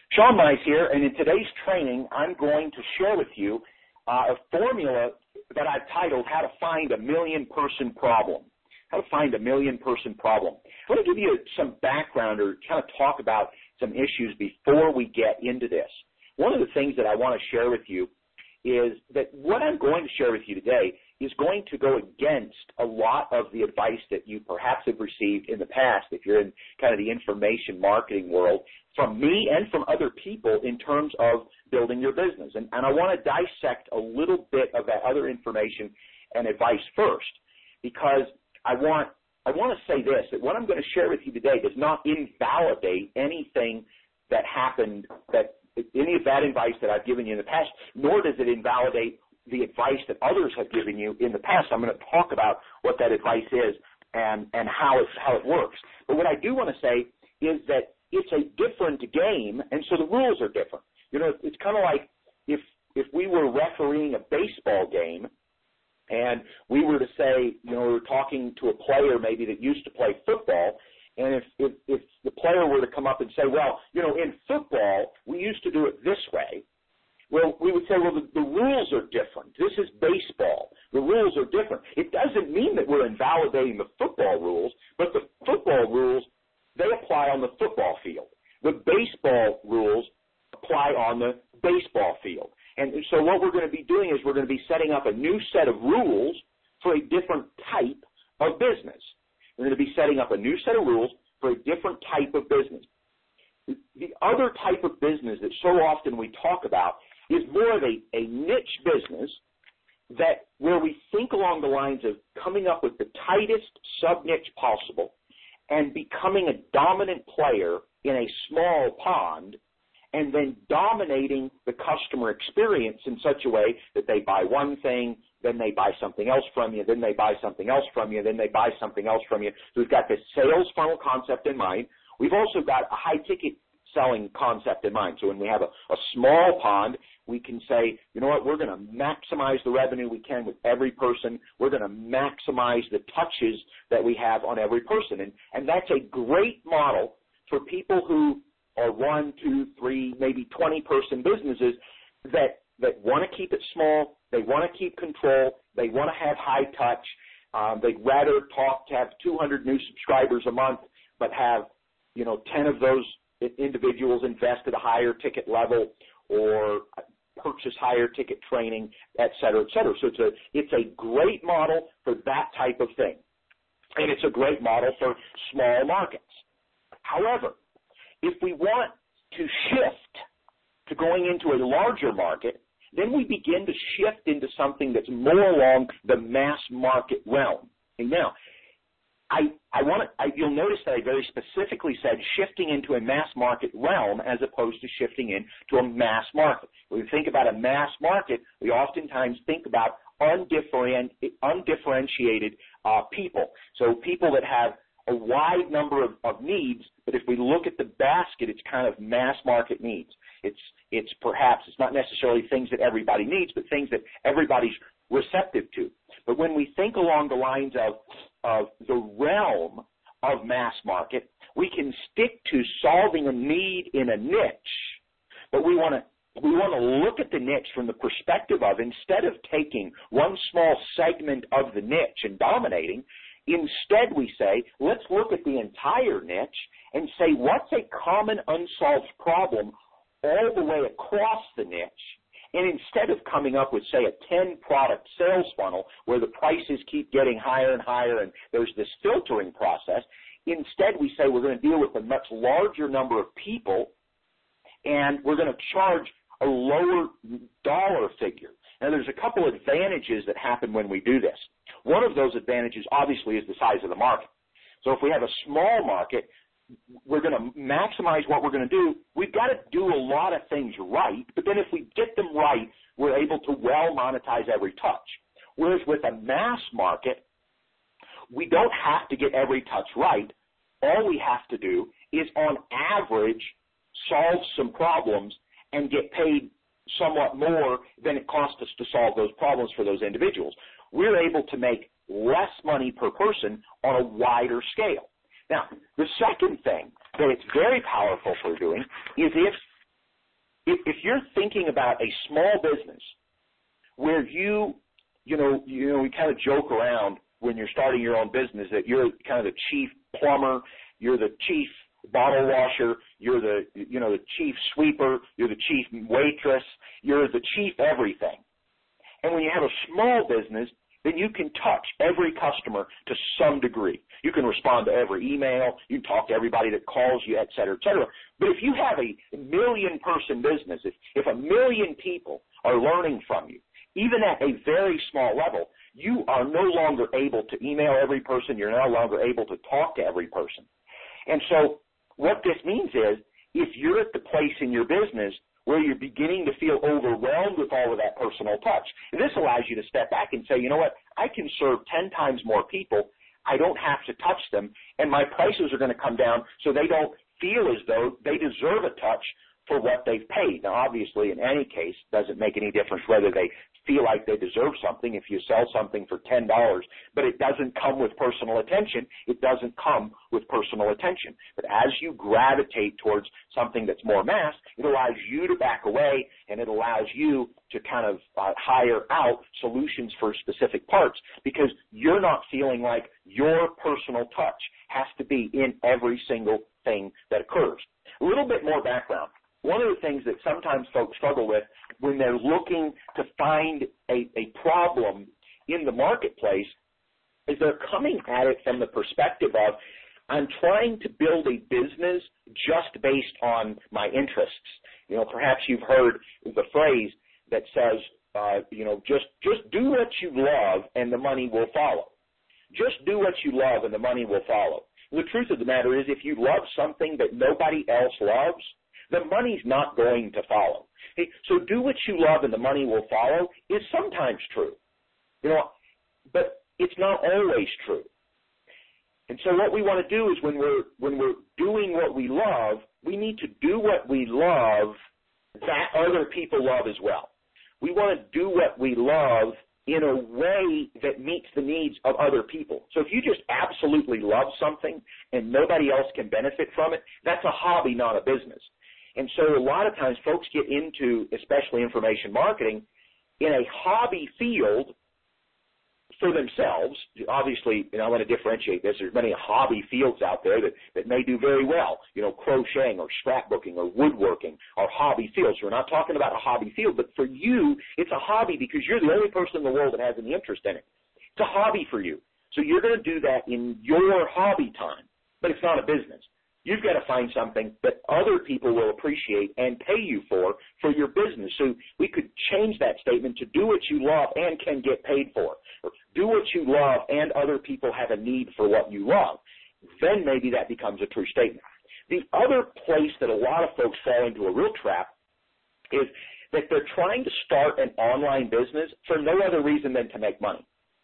Sean Mize here, and in today's training, I'm going to share with you a formula that I've titled How to Find a Million-Person Problem. How to Find a Million-Person Problem. I want to give you some background or kind of talk about some issues before we get into this. One of the things that I want to share with you is that what I'm going to share with you today is going to go against a lot of the advice that you perhaps have received in the past if you're in kind of the information marketing world from me and from other people in terms of building your business. And I want to dissect a little bit of that other information and advice first because I want to say this, that what I'm going to share with you today does not invalidate anything that happened, that any of that advice that I've given you in the past, nor does it invalidate the advice that others have given you in the past. I'm going to talk about what that advice is and how it works. But what I do want to say is that it's a different game, and so the rules are different. You know, it's kind of like if we were refereeing a baseball game and we were to say, you know, we were talking to a player maybe that used to play football, and if the player were to come up and say, well, you know, in football, we used to do it this way, well, we would say, well, the rules are different. This is baseball. The rules are different. It doesn't mean that we're invalidating the football rules, but the football rules, they apply on the football field. The baseball rules apply on the baseball field. And so what we're going to be doing is we're going to be setting up a new set of rules for a different type of business. We're going to be setting up a new set of rules for a different type of business. The other type of business that so often we talk about is more of a niche business that where we think along the lines of coming up with the tightest sub-niche possible and becoming a dominant player in a small pond and then dominating the customer experience in such a way that they buy one thing, then they buy something else from you, then they buy something else from you, then they buy something else from you. So we've got this sales funnel concept in mind. We've also got a high-ticket selling concept in mind. So when we have a small pond, we can say, you know what, we're going to maximize the revenue we can with every person. We're going to maximize the touches that we have on every person. And that's a great model for people who are 1, 2, 3, maybe 20-person businesses that want to keep it small. They want to keep control. They want to have high touch. They'd rather to have 200 new subscribers a month, but have, you know, 10 of those individuals invest at a higher ticket level or purchase higher ticket training, et cetera, et cetera. So it's a great model for that type of thing. And it's a great model for small markets. However, if we want to shift to going into a larger market, then we begin to shift into something that's more along the mass market realm. And now, you'll notice that I very specifically said shifting into a mass market realm as opposed to shifting into a mass market. When we think about a mass market, we oftentimes think about undifferentiated people. So people that have a wide number of needs, but if we look at the basket, it's kind of mass market needs. It's perhaps, it's not necessarily things that everybody needs, but things that everybody's receptive to. But when we think along the lines of the realm of mass market, we can stick to solving a need in a niche, but we want to look at the niche from the perspective of, instead of taking one small segment of the niche and dominating, instead we say, let's look at the entire niche and say, what's a common unsolved problem all the way across the niche? And instead of coming up with, say, a 10-product sales funnel where the prices keep getting higher and higher and there's this filtering process, instead we say we're going to deal with a much larger number of people and we're going to charge a lower dollar figure. Now, there's a couple advantages that happen when we do this. One of those advantages, obviously, is the size of the market. So if we have a small market, we're going to maximize what we're going to do. We've got to do a lot of things right, but then if we get them right, we're able to well monetize every touch. Whereas with a mass market, we don't have to get every touch right. All we have to do is, on average, solve some problems and get paid somewhat more than it costs us to solve those problems for those individuals. We're able to make less money per person on a wider scale. Now, the second thing that it's very powerful for doing is if you're thinking about a small business where we kind of joke around when you're starting your own business that you're kind of the chief plumber, you're the chief bottle washer, you're the chief sweeper, you're the chief waitress, you're the chief everything. And when you have a small business, then you can touch every customer to some degree. You can respond to every email, you can talk to everybody that calls you, et cetera, et cetera. But if you have a million-person business, if a million people are learning from you, even at a very small level, you are no longer able to email every person. You're no longer able to talk to every person. And so what this means is if you're at the place in your business where you're beginning to feel overwhelmed with all of that personal touch, this allows you to step back and say, you know what, I can serve 10 times more people. I don't have to touch them, and my prices are going to come down so they don't feel as though they deserve a touch for what they've paid. Now, obviously, in any case, it doesn't make any difference whether they feel like they deserve something if you sell something for $10, but it doesn't come with personal attention. It doesn't come with personal attention. But as you gravitate towards something that's more mass, it allows you to back away, and it allows you to kind of hire out solutions for specific parts because you're not feeling like your personal touch has to be in every single thing that occurs. A little bit more background. One of the things that sometimes folks struggle with when they're looking to find a problem in the marketplace is they're coming at it from the perspective of, I'm trying to build a business just based on my interests. Perhaps you've heard the phrase that says, just do what you love and the money will follow. Just do what you love and the money will follow. The truth of the matter is if you love something that nobody else loves, the money's not going to follow. So do what you love and the money will follow is sometimes true, but it's not always true. And so what we want to do is when we're doing what we love, we need to do what we love that other people love as well. We want to do what we love in a way that meets the needs of other people. So if you just absolutely love something and nobody else can benefit from it, that's a hobby, not a business. And so a lot of times folks get into, especially information marketing, in a hobby field for themselves. Obviously, I want to differentiate this. There's many hobby fields out there that may do very well. Crocheting or scrapbooking or woodworking are hobby fields. We're not talking about a hobby field, but for you, it's a hobby because you're the only person in the world that has any interest in it. It's a hobby for you. So you're going to do that in your hobby time, but it's not a business. You've got to find something that other people will appreciate and pay you for your business. So we could change that statement to do what you love and can get paid for. Or do what you love and other people have a need for what you love. Then maybe that becomes a true statement. The other place that a lot of folks fall into a real trap is that they're trying to start an online business for no other reason than to make money.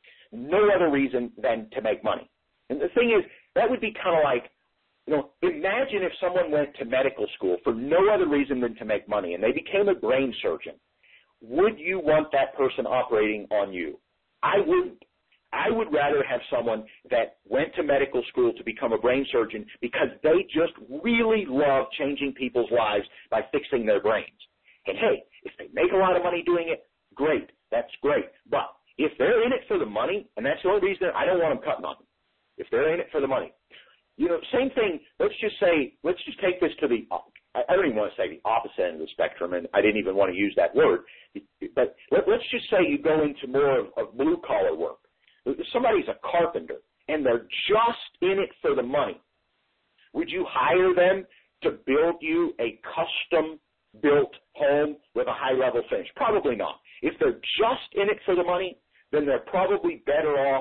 No other reason than to make money. And the thing is, that would be kind of like, imagine if someone went to medical school for no other reason than to make money and they became a brain surgeon. Would you want that person operating on you? I wouldn't. I would rather have someone that went to medical school to become a brain surgeon because they just really love changing people's lives by fixing their brains. And hey, if they make a lot of money doing it, great. That's great. But if they're in it for the money, and that's the only reason, I don't want them cutting on them. If they're in it for the money. Same thing, let's just take this to I don't even want to say the opposite end of the spectrum, and I didn't even want to use that word, but let's just say you go into more of blue-collar work. Somebody's a carpenter, and they're just in it for the money. Would you hire them to build you a custom-built home with a high-level finish? Probably not. If they're just in it for the money, then they're probably better off,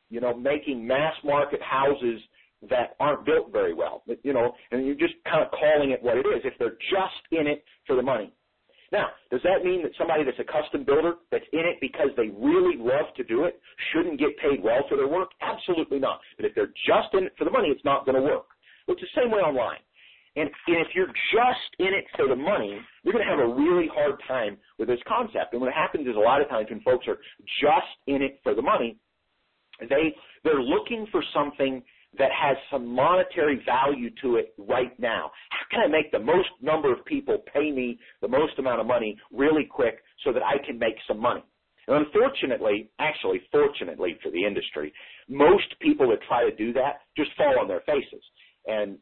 making mass-market houses that aren't built very well, and you're just kind of calling it what it is if they're just in it for the money. Now, does that mean that somebody that's a custom builder that's in it because they really love to do it shouldn't get paid well for their work? Absolutely not. But if they're just in it for the money, it's not going to work. Well, it's the same way online. And if you're just in it for the money, you're going to have a really hard time with this concept. And what happens is a lot of times when folks are just in it for the money, they're looking for something that has some monetary value to it right now? How can I make the most number of people pay me the most amount of money really quick so that I can make some money? And unfortunately, actually fortunately for the industry, most people that try to do that just fall on their faces. And,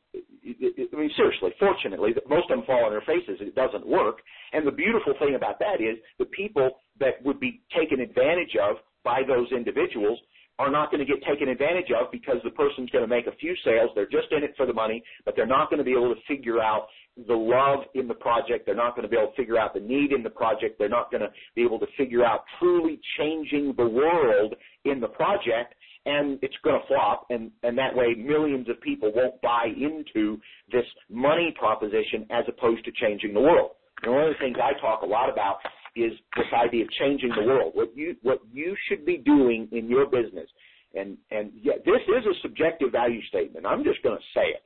I mean, seriously, fortunately, most of them fall on their faces. It doesn't work. And the beautiful thing about that is the people that would be taken advantage of by those individuals are not going to get taken advantage of because the person's going to make a few sales. They're just in it for the money, but they're not going to be able to figure out the love in the project. They're not going to be able to figure out the need in the project. They're not going to be able to figure out truly changing the world in the project, and it's going to flop, and that way millions of people won't buy into this money proposition as opposed to changing the world. And one of the things I talk a lot about is this idea of changing the world, what you should be doing in your business. And yeah, this is a subjective value statement. I'm just going to say it.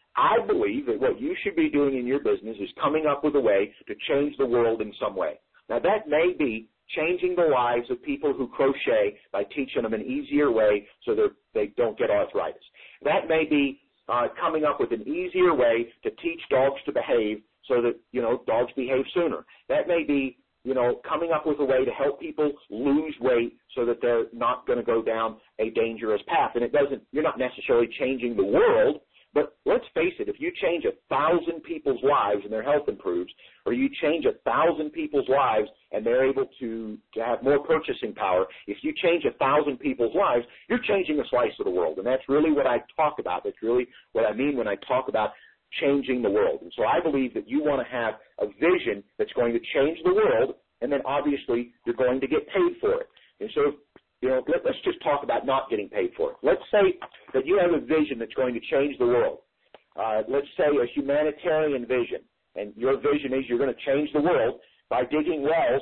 I believe that what you should be doing in your business is coming up with a way to change the world in some way. Now, that may be changing the lives of people who crochet by teaching them an easier way so that they don't get arthritis. That may be coming up with an easier way to teach dogs to behave so that, dogs behave sooner. That may be, coming up with a way to help people lose weight so that they're not going to go down a dangerous path. And you're not necessarily changing the world, but let's face it, if you change 1,000 people's lives and their health improves, or you change 1,000 people's lives and they're able to have more purchasing power, if you change 1,000 people's lives, you're changing a slice of the world. And that's really what I talk about. That's really what I mean when I talk about changing the world. And so I believe that you want to have a vision that's going to change the world, and then obviously you're going to get paid for it. And so, let's just talk about not getting paid for it. Let's say that you have a vision that's going to change the world. Let's say a humanitarian vision, and your vision is you're going to change the world by digging wells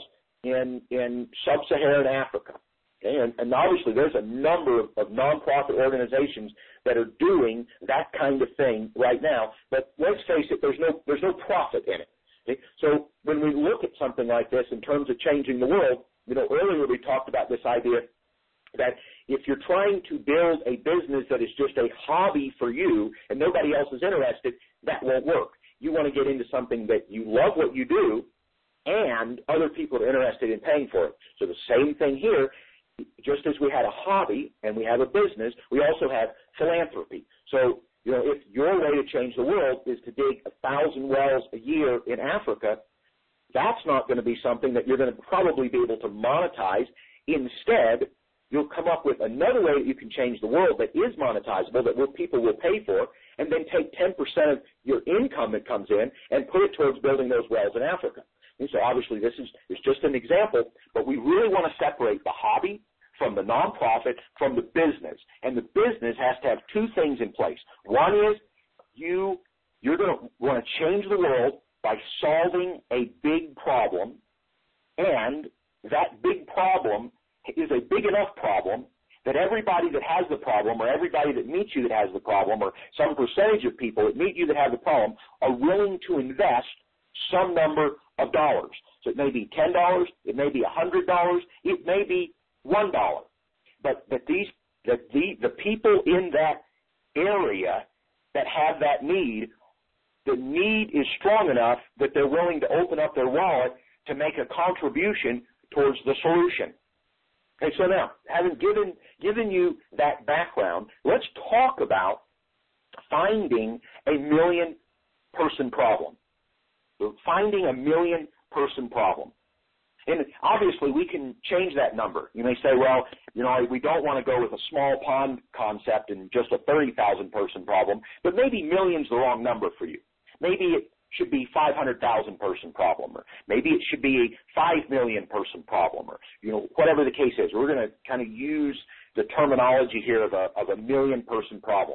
in sub-Saharan Africa. Okay? And obviously there's a number of nonprofit organizations that are doing that kind of thing right now, but let's face it, there's no profit in it. Okay? So when we look at something like this in terms of changing the world, earlier we talked about this idea that if you're trying to build a business that is just a hobby for you and nobody else is interested, that won't work. You want to get into something that you love what you do and other people are interested in paying for it. So the same thing here, just as we had a hobby and we have a business, we also have philanthropy. So, if your way to change the world is to dig 1,000 wells a year in Africa, that's not going to be something that you're going to probably be able to monetize. Instead, you'll come up with another way that you can change the world that is monetizable, that people will pay for, and then take 10% of your income that comes in and put it towards building those wells in Africa. And so obviously this is just an example, but we really want to separate the hobby from the nonprofit from the business. And the business has to have two things in place. One is you're going to want to change the world by solving a big problem, and that big problem is a big enough problem that everybody that has the problem or everybody that meets you that has the problem or some percentage of people that meet you that have the problem are willing to invest some number of dollars. So it may be $10, it may be $100, it may be $1. But the people in that area that have that need, the need is strong enough that they're willing to open up their wallet to make a contribution towards the solution. Okay, so now, having given you that background, let's talk about finding a million-person problem. Finding a million-person problem. And obviously, we can change that number. You may say, well, we don't want to go with a small pond concept and just a 30,000-person problem, but maybe million's the wrong number for you. Maybe it should be 500,000-person problem, or maybe it should be a 5 million-person problem, or whatever the case is. We're going to kind of use the terminology here of a million-person problem.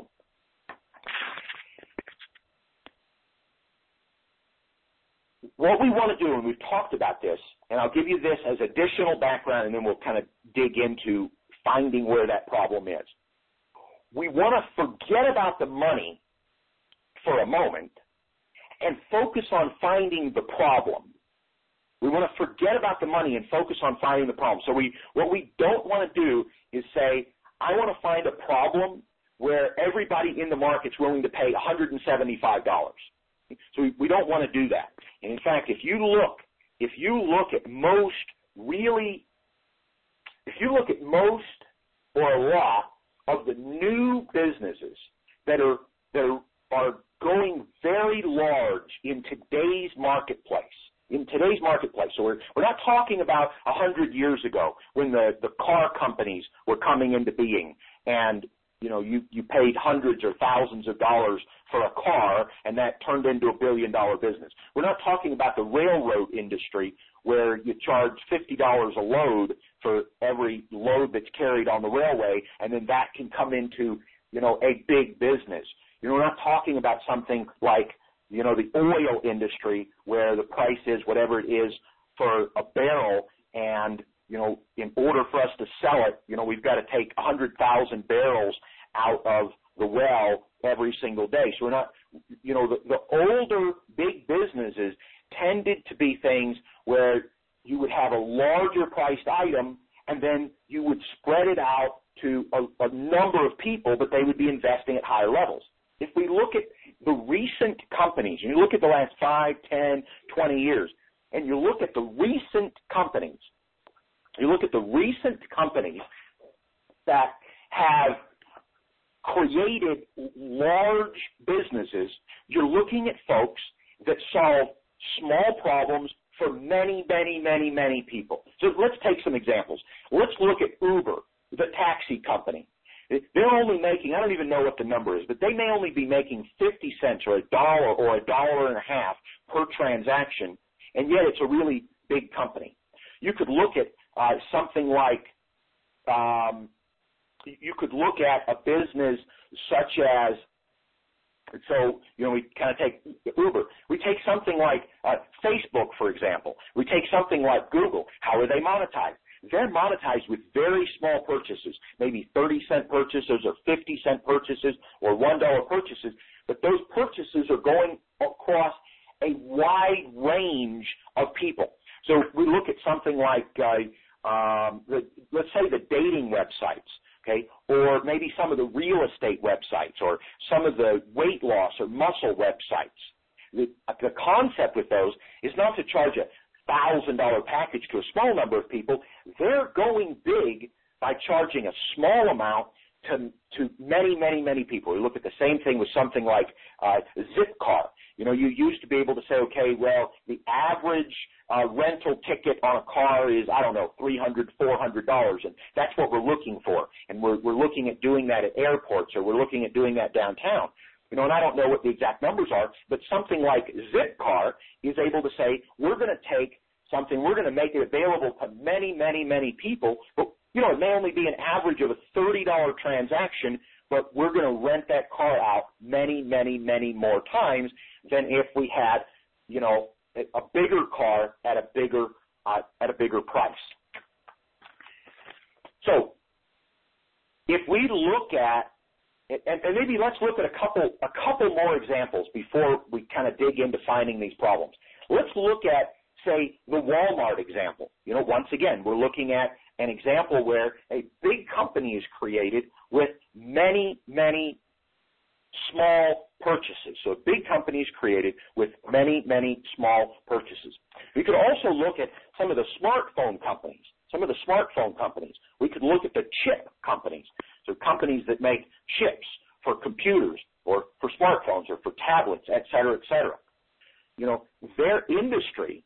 What we want to do, and we've talked about this, and I'll give you this as additional background, and then we'll kind of dig into finding where that problem is. We want to forget about the money for a moment and focus on finding the problem. We want to forget about the money and focus on finding the problem. So what we don't want to do is say, I want to find a problem where everybody in the market's willing to pay $175. So we don't want to do that. And in fact, if you look at most or a lot of the new businesses that are going very large in today's marketplace. So we're not talking about 100 years ago when the car companies were coming into being and you paid hundreds or thousands of dollars for a car, and that turned into $1 billion business. We're not talking about the railroad industry where you charge $50 a load for every load that's carried on the railway, and then that can come into, a big business. We're not talking about something like, the oil industry where the price is whatever it is for a barrel, and in order for us to sell it, we've got to take 100,000 barrels out of the well every single day. So we're not, the older big businesses tended to be things where you would have a larger priced item and then you would spread it out to a number of people, but they would be investing at higher levels. If we look at the recent companies, and you look at the last 5, 10, 20 years, and you look at the recent companies, that have created large businesses, you're looking at folks that solve small problems for many, many, many, many people. So let's take some examples. Let's look at Uber, the taxi company. They're only making, I don't even know what the number is, but they may only be making 50 cents or $1 or $1.50 per transaction, and yet it's a really big company. You could look at something like, you could look at a business such as, so, we kind of take Uber. We take something like Facebook, for example. We take something like Google. How are they monetized? They're monetized with very small purchases, maybe 30-cent purchases or 50-cent purchases or $1 purchases, but those purchases are going across a wide range of people. So we look at something like, let's say the dating websites, okay, or maybe some of the real estate websites or some of the weight loss or muscle websites. The concept with those is not to charge a $1,000 package to a small number of people. They're going big by charging a small amount to many, many, many people. We look at the same thing with something like Zipcar. You used to be able to say, okay, well, the average rental ticket on a car is, I don't know, $300, $400, and that's what we're looking for. And we're looking at doing that at airports, or we're looking at doing that downtown. And I don't know what the exact numbers are, but something like Zipcar is able to say, we're going to take something, we're going to make it available to many, many, many people, but, it may only be an average of a $30 transaction, but we're going to rent that car out many, many, many more times than if we had, a bigger car at a bigger price. So if we look at, and maybe let's look at a couple more examples before we kind of dig into finding these problems. Let's look at, say, the Walmart example. Once again, we're looking at an example where a big company is created with many, many small purchases. So a big company is created with many, many small purchases. We could also look at some of the smartphone companies. We could look at the chip companies. So companies that make chips for computers or for smartphones or for tablets, et cetera, et cetera. Their industry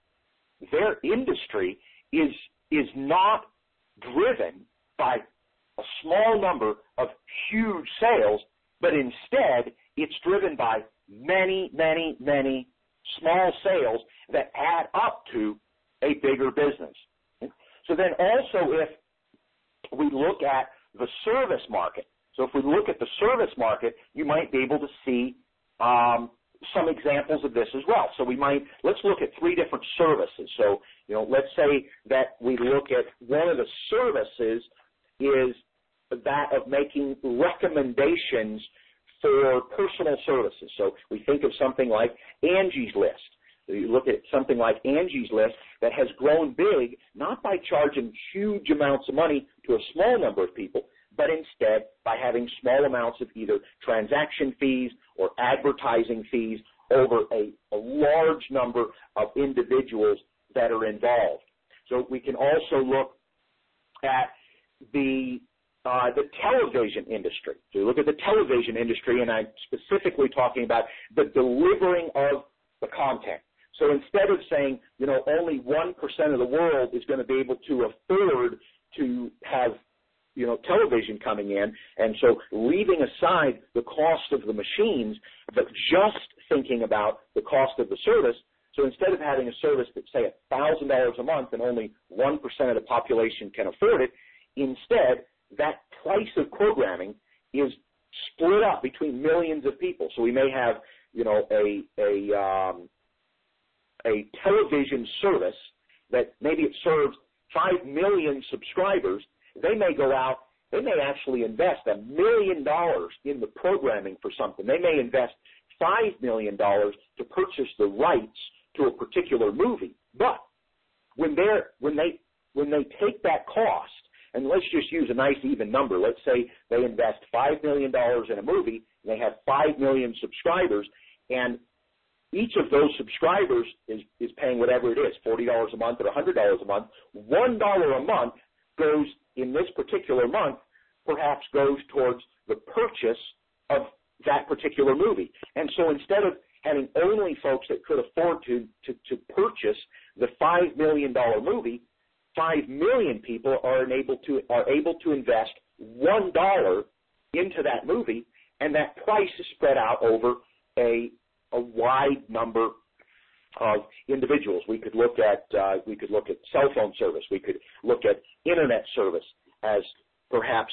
is not driven by a small number of huge sales, but instead it's driven by many, many, many small sales that add up to a bigger business. So then also if we look at the service market, so if we look at the service market, you might be able to see some examples of this as well. So let's look at 3 different services. So, let's say that we look at one of the services is that of making recommendations for personal services. So we think of something like Angie's List. So you look at something like Angie's List that has grown big, not by charging huge amounts of money to a small number of people, but instead by having small amounts of either transaction fees or advertising fees over a large number of individuals that are involved. So we can also look at the television industry. So you look at the television industry, and I'm specifically talking about the delivering of the content. So instead of saying, only 1% of the world is going to be able to afford to have, television coming in, and so leaving aside the cost of the machines, but just thinking about the cost of the service. So instead of having a service that, say, $1,000 a month and only 1% of the population can afford it, instead, that price of programming is split up between millions of people. So we may have, a television service that maybe it serves 5 million subscribers. They may go out, they may actually invest $1 million in the programming for something. They may invest $5 million to purchase the rights to a particular movie. But when they take that cost, and let's just use a nice even number. Let's say they invest $5 million in a movie, and they have 5 million subscribers, and each of those subscribers is paying whatever it is, $40 a month or $100 a month. $1 a month goes, in this particular month, perhaps goes towards the purchase of that particular movie. And so instead of having only folks that could afford to purchase the $5 million movie, 5 million people are able to invest $1 into that movie, and that price is spread out over a wide number of individuals. We could look at cell phone service. We could look at internet service as perhaps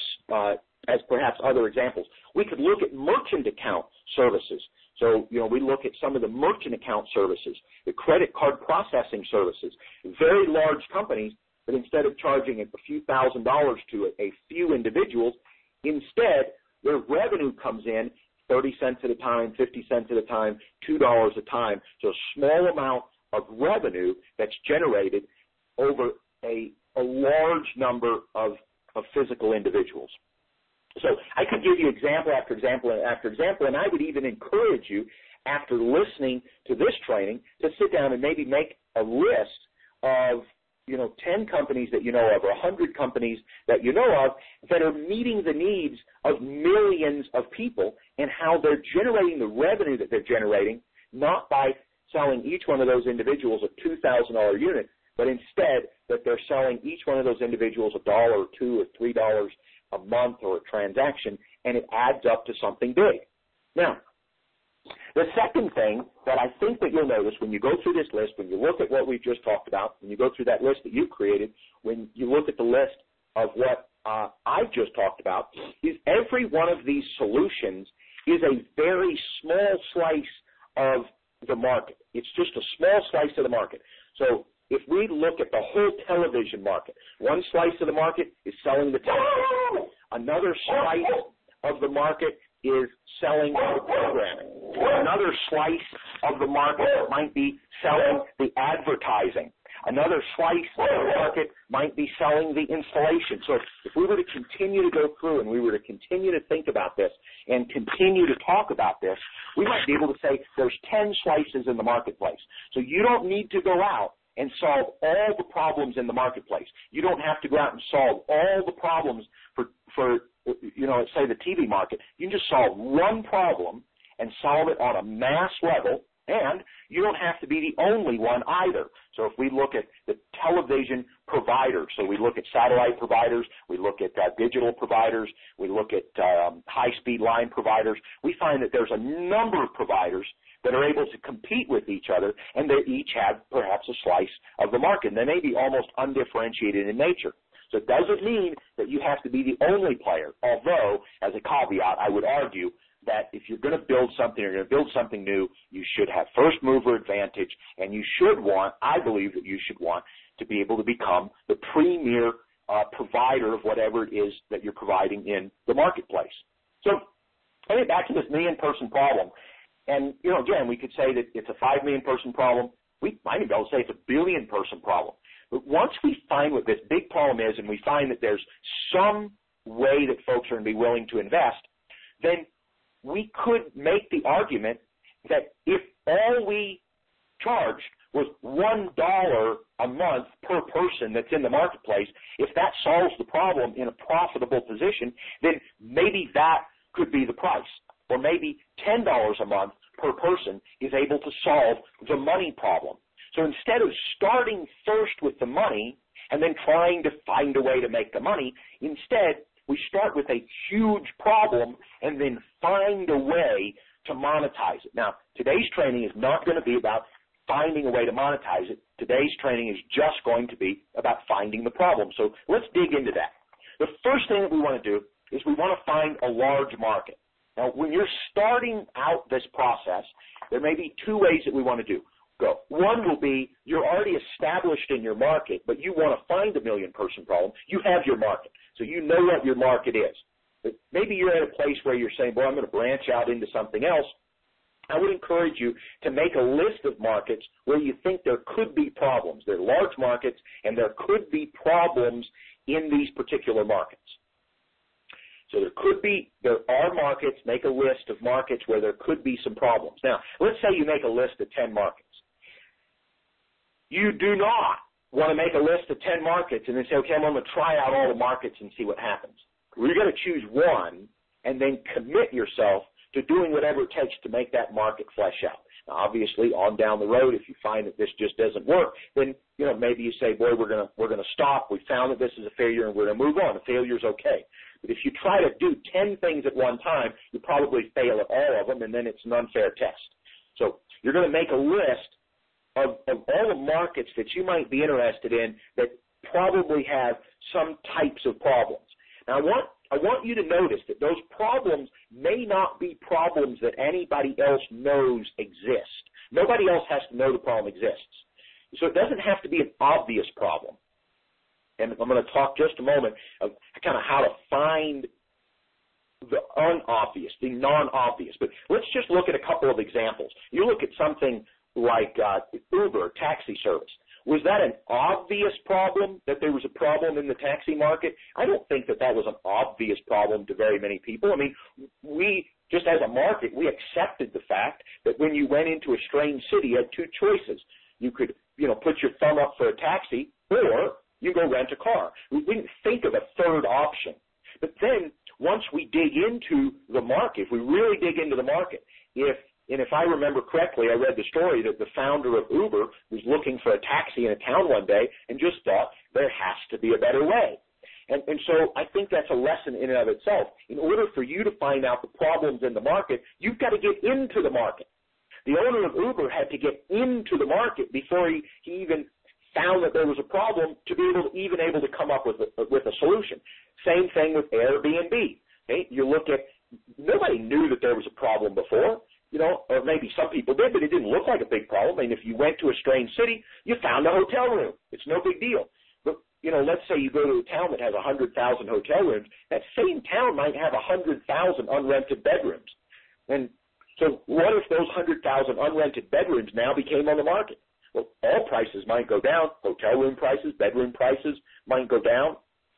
other examples. We could look at merchant account services. So, we look at some of the merchant account services, the credit card processing services, very large companies, but instead of charging a few $1,000s to a few individuals, instead their revenue comes in 30 cents at a time, 50 cents at a time, $2 a time. So a small amount of revenue that's generated over a large number of physical individuals. So I could give you example after example after example, and I would even encourage you, after listening to this training, to sit down and maybe make a list of 10 companies that you know of, or 100 companies that you know of, that are meeting the needs of millions of people, and how they're generating the revenue that they're generating, not by selling each one of those individuals a $2,000 unit, but instead that they're selling each one of those individuals $1 or $2 or $3 a month or a transaction, and it adds up to something big. Now, the second thing that I think that you'll notice when you go through this list, when you look at what we've just talked about, when you go through that list that you've created, when you look at the list of what I've just talked about, is every one of these solutions is a very small slice of the market. It's just a small slice of the market. So if we look at the whole television market, one slice of the market is selling the television. Another slice of the market is selling the programming. Another slice of the market might be selling the advertising. Another slice of the market might be selling the installation. So if we were to continue to go through and we were to continue to think about this and continue to talk about this, we might be able to say there's 10 slices in the marketplace. So you don't need to go out and solve all the problems in the marketplace. You don't have to go out and solve all the problems for let's say the TV market. You can just solve one problem and solve it on a mass level, and you don't have to be the only one either. So if we look at the television providers, so we look at satellite providers, we look at digital providers, we look at high-speed line providers, we find that there's a number of providers that are able to compete with each other, and they each have perhaps a slice of the market. And they may be almost undifferentiated in nature. So it doesn't mean that you have to be the only player, although, as a caveat, I would argue that if you're going to build something, you're going to build something new, you should have first mover advantage, and you should want, I believe that you should want, to be able to become the premier provider of whatever it is that you're providing in the marketplace. So getting back to this million-person problem, and, again, we could say that it's a 5 million-person problem. We might even be able to say it's a billion-person problem. But once we find what this big problem is, and we find that there's some way that folks are going to be willing to invest, then we could make the argument that if all we charged was $1 a month per person that's in the marketplace, if that solves the problem in a profitable position, then maybe that could be the price. Or maybe $10 a month per person is able to solve the money problem. So instead of starting first with the money and then trying to find a way to make the money, instead we start with a huge problem and then find a way to monetize it. Now, today's training is not going to be about finding a way to monetize it. Today's training is just going to be about finding the problem. So let's dig into that. The first thing that we want to do is we want to find a large market. Now, when you're starting out this process, there may be two ways that we want to go. One will be you're already established in your market, but you want to find a million-person problem. You have your market, so you know what your market is. But maybe you're at a place where you're saying, boy, I'm going to branch out into something else. I would encourage you to make a list of markets where you think there could be problems. They're large markets, and there could be problems in these particular markets. So there are markets, make a list of markets where there could be some problems. Now, let's say you make a list of 10 markets. You do not want to make a list of 10 markets and then say, okay, I'm going to try out all the markets and see what happens. We're going to choose one and then commit yourself to doing whatever it takes to make that market flesh out. Now, obviously, on down the road, if you find that this just doesn't work, then maybe you say, boy, we're going to stop. We found that this is a failure, and we're going to move on. A failure's okay. But if you try to do 10 things at one time, you probably fail at all of them, and then it's an unfair test. So you're going to make a list of all the markets that you might be interested in that probably have some types of problems. Now, I want you to notice that those problems may not be problems that anybody else knows exist. Nobody else has to know the problem exists. So it doesn't have to be an obvious problem. And I'm going to talk just a moment of kind of how to find the unobvious, the non-obvious. But let's just look at a couple of examples. You look at something like Uber, taxi service. Was that an obvious problem, that there was a problem in the taxi market? I don't think that was an obvious problem to very many people. I mean, we, just as a market, we accepted the fact that when you went into a strange city, you had two choices. You could, put your thumb up for a taxi, or you go rent a car. We didn't think of a third option. But then, once we dig into the market, if we really dig into the market, if I remember correctly, I read the story that the founder of Uber was looking for a taxi in a town one day and just thought there has to be a better way. And so I think that's a lesson in and of itself. In order for you to find out the problems in the market, you've got to get into the market. The owner of Uber had to get into the market before he even found that there was a problem to be able to come up with a solution. Same thing with Airbnb. Okay? You look at, nobody knew that there was a problem before. Or maybe some people did, but it didn't look like a big problem. I mean, if you went to a strange city, you found a hotel room. It's no big deal. But, let's say you go to a town that has 100,000 hotel rooms. That same town might have 100,000 unrented bedrooms. And so what if those 100,000 unrented bedrooms now became on the market? Well, all prices might go down. Hotel room prices, bedroom prices might go down.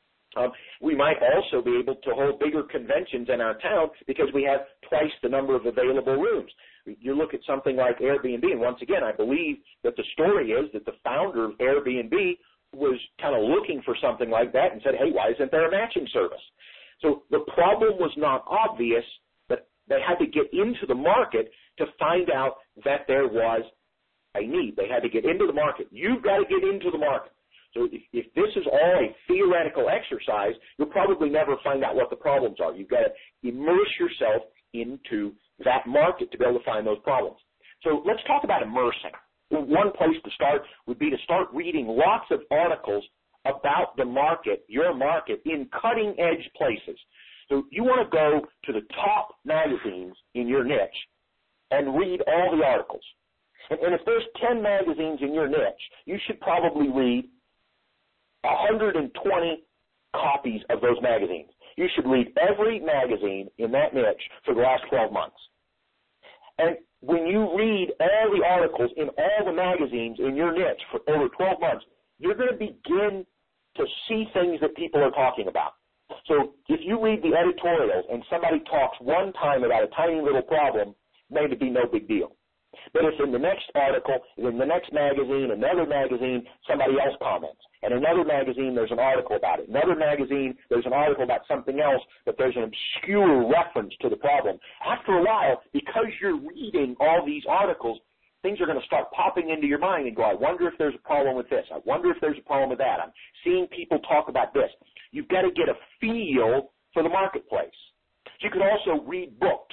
We might also be able to hold bigger conventions in our town because we have twice the number of available rooms. You look at something like Airbnb, and once again, I believe that the story is that the founder of Airbnb was kind of looking for something like that and said, hey, why isn't there a matching service? So the problem was not obvious, but they had to get into the market to find out that there was a need. They had to get into the market. You've got to get into the market. So if this is all a theoretical exercise, you'll probably never find out what the problems are. You've got to immerse yourself into that market to be able to find those problems. So let's talk about immersing. One place to start would be to start reading lots of articles about the market, your market, in cutting-edge places. So you want to go to the top magazines in your niche and read all the articles. And if there's 10 magazines in your niche, you should probably read 120 copies of those magazines. You should read every magazine in that niche for the last 12 months. And when you read all the articles in all the magazines in your niche for over 12 months, you're going to begin to see things that people are talking about. So if you read the editorials and somebody talks one time about a tiny little problem, maybe be no big deal. But if in the next article, in the next magazine, another magazine, somebody else comments. And another magazine, there's an article about it. Another magazine, there's an article about something else, but there's an obscure reference to the problem. After a while, because you're reading all these articles, things are going to start popping into your mind and go, I wonder if there's a problem with this. I wonder if there's a problem with that. I'm seeing people talk about this. You've got to get a feel for the marketplace. So you can also read books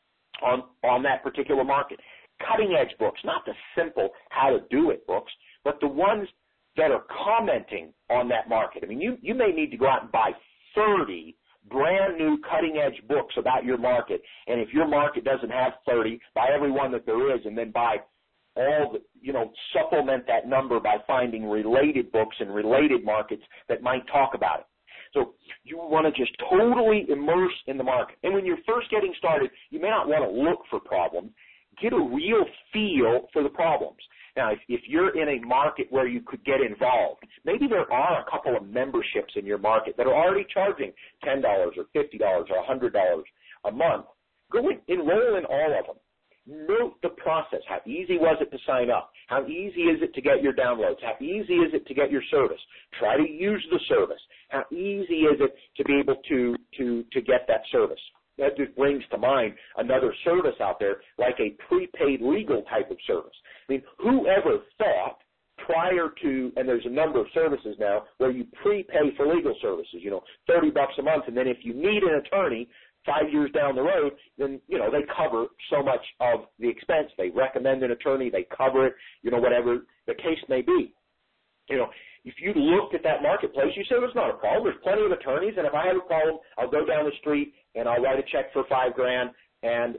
on that particular market. Cutting-edge books, not the simple how-to-do-it books, but the ones that are commenting on that market. I mean, you may need to go out and buy 30 brand-new cutting-edge books about your market, and if your market doesn't have 30, buy every one that there is, and then buy all the, supplement that number by finding related books and related markets that might talk about it. So you want to just totally immerse in the market. And when you're first getting started, you may not want to look for problems. Get a real feel for the problems. Now, if you're in a market where you could get involved, maybe there are a couple of memberships in your market that are already charging $10 or $50 or $100 a month. Go enroll in all of them. Note the process. How easy was it to sign up? How easy is it to get your downloads? How easy is it to get your service? Try to use the service. How easy is it to be able to get that service? That just brings to mind another service out there, like a prepaid legal type of service. I mean, whoever thought prior to, and there's a number of services now where you prepay for legal services, $30 a month, and then if you need an attorney 5 years down the road, then, they cover so much of the expense. They recommend an attorney, they cover it, whatever the case may be. If you looked at that marketplace, you say there's not a problem. There's plenty of attorneys, and if I have a problem, I'll go down the street and I'll write a check for $5,000. And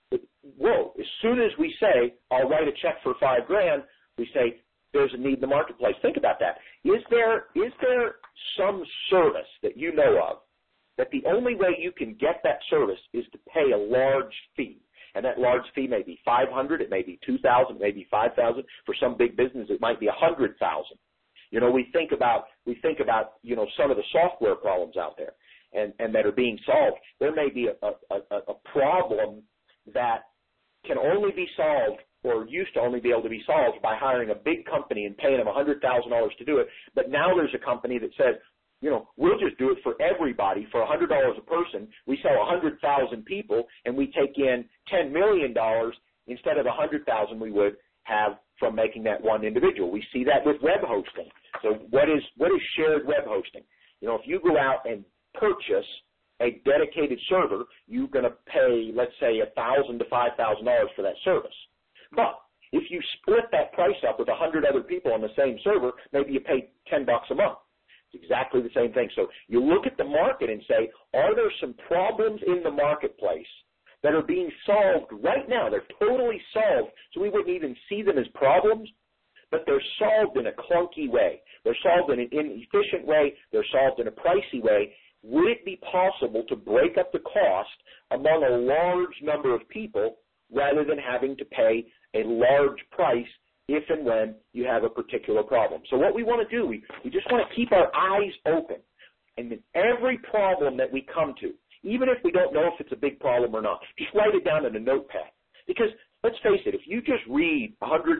as soon as we say I'll write a check for $5,000, we say there's a need in the marketplace. Think about that. Is there some service that you know of that the only way you can get that service is to pay a large fee? And that large fee may be $500, it may be $2,000, it may be $5,000. For some big business, it might be $100,000. We think about some of the software problems out there and that are being solved. There may be a problem that can only be solved or used to only be able to be solved by hiring a big company and paying them $100,000 to do it. But now there's a company that says, we'll just do it for everybody for $100 a person. We sell 100,000 people, and we take in $10 million instead of the $100,000 we would have from making that one individual. We see that with web hosting. So what is shared web hosting? If you go out and purchase a dedicated server, you're going to pay, let's say, $1,000 to $5,000 for that service. But if you split that price up with 100 other people on the same server, maybe you pay $10 a month. It's exactly the same thing. So you look at the market and say, are there some problems in the marketplace that are being solved right now? They're totally solved, so we wouldn't even see them as problems, but they're solved in a clunky way. They're solved in an inefficient way. They're solved in a pricey way. Would it be possible to break up the cost among a large number of people rather than having to pay a large price if and when you have a particular problem? So what we want to do, we just want to keep our eyes open. And in every problem that we come to, even if we don't know if it's a big problem or not, just write it down in a notepad. Because let's face it, if you just read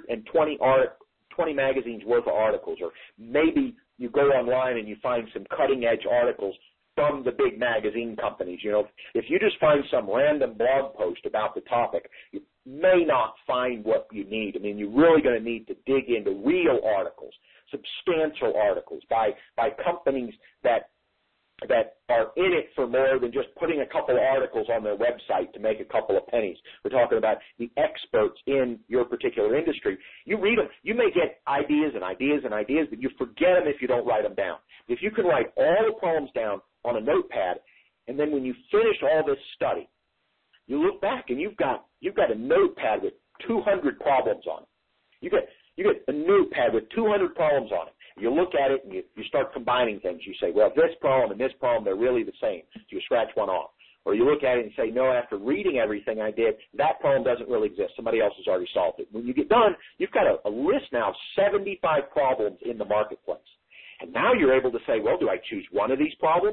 20 magazines worth of articles, or maybe you go online and you find some cutting-edge articles from the big magazine companies, if you just find some random blog post about the topic, you may not find what you need. I mean, you're really going to need to dig into real articles, substantial articles by companies that are in it for more than just putting a couple of articles on their website to make a couple of pennies. We're talking about the experts in your particular industry. You read them, you may get ideas and ideas and ideas, but you forget them if you don't write them down. If you can write all the problems down on a notepad, and then when you finish all this study, you look back and you've got a notepad with 200 problems on it. You get a notepad with 200 problems on it. You look at it and you start combining things. You say, well, this problem and this problem, they're really the same. So you scratch one off. Or you look at it and say, no, after reading everything I did, that problem doesn't really exist. Somebody else has already solved it. When you get done, you've got a list now of 75 problems in the marketplace. And now you're able to say, well, do I choose one of these problems?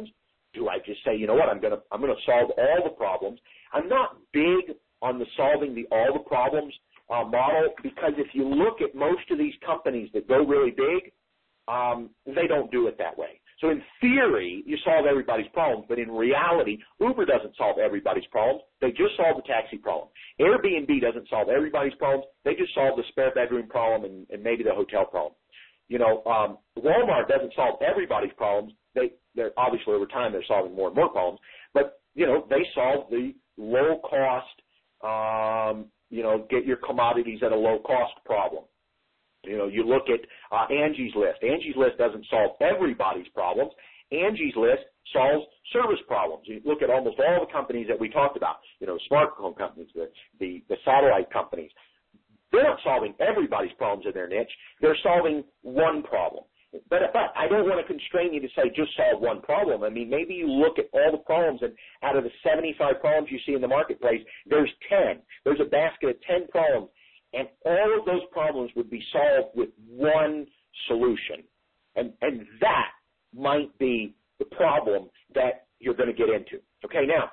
Do I just say, you know what, I'm gonna solve all the problems? I'm not big on the solving all the problems model, because if you look at most of these companies that go really big, they don't do it that way. So in theory, you solve everybody's problems, but in reality, Uber doesn't solve everybody's problems. They just solve the taxi problem. Airbnb doesn't solve everybody's problems. They just solve the spare bedroom problem and maybe the hotel problem. Walmart doesn't solve everybody's problems. They're obviously over time they're solving more and more problems, but they solve the low cost, get your commodities at a low cost problem. You look at Angie's List. Angie's List doesn't solve everybody's problems. Angie's List solves service problems. You look at almost all the companies that we talked about, smart home companies, the satellite companies. They're not solving everybody's problems in their niche. They're solving one problem. But I don't want to constrain you to say just solve one problem. I mean, maybe you look at all the problems, and out of the 75 problems you see in the marketplace, there's 10. There's a basket of 10 problems. And all of those problems would be solved with one solution. And that might be the problem that you're going to get into. Okay, now,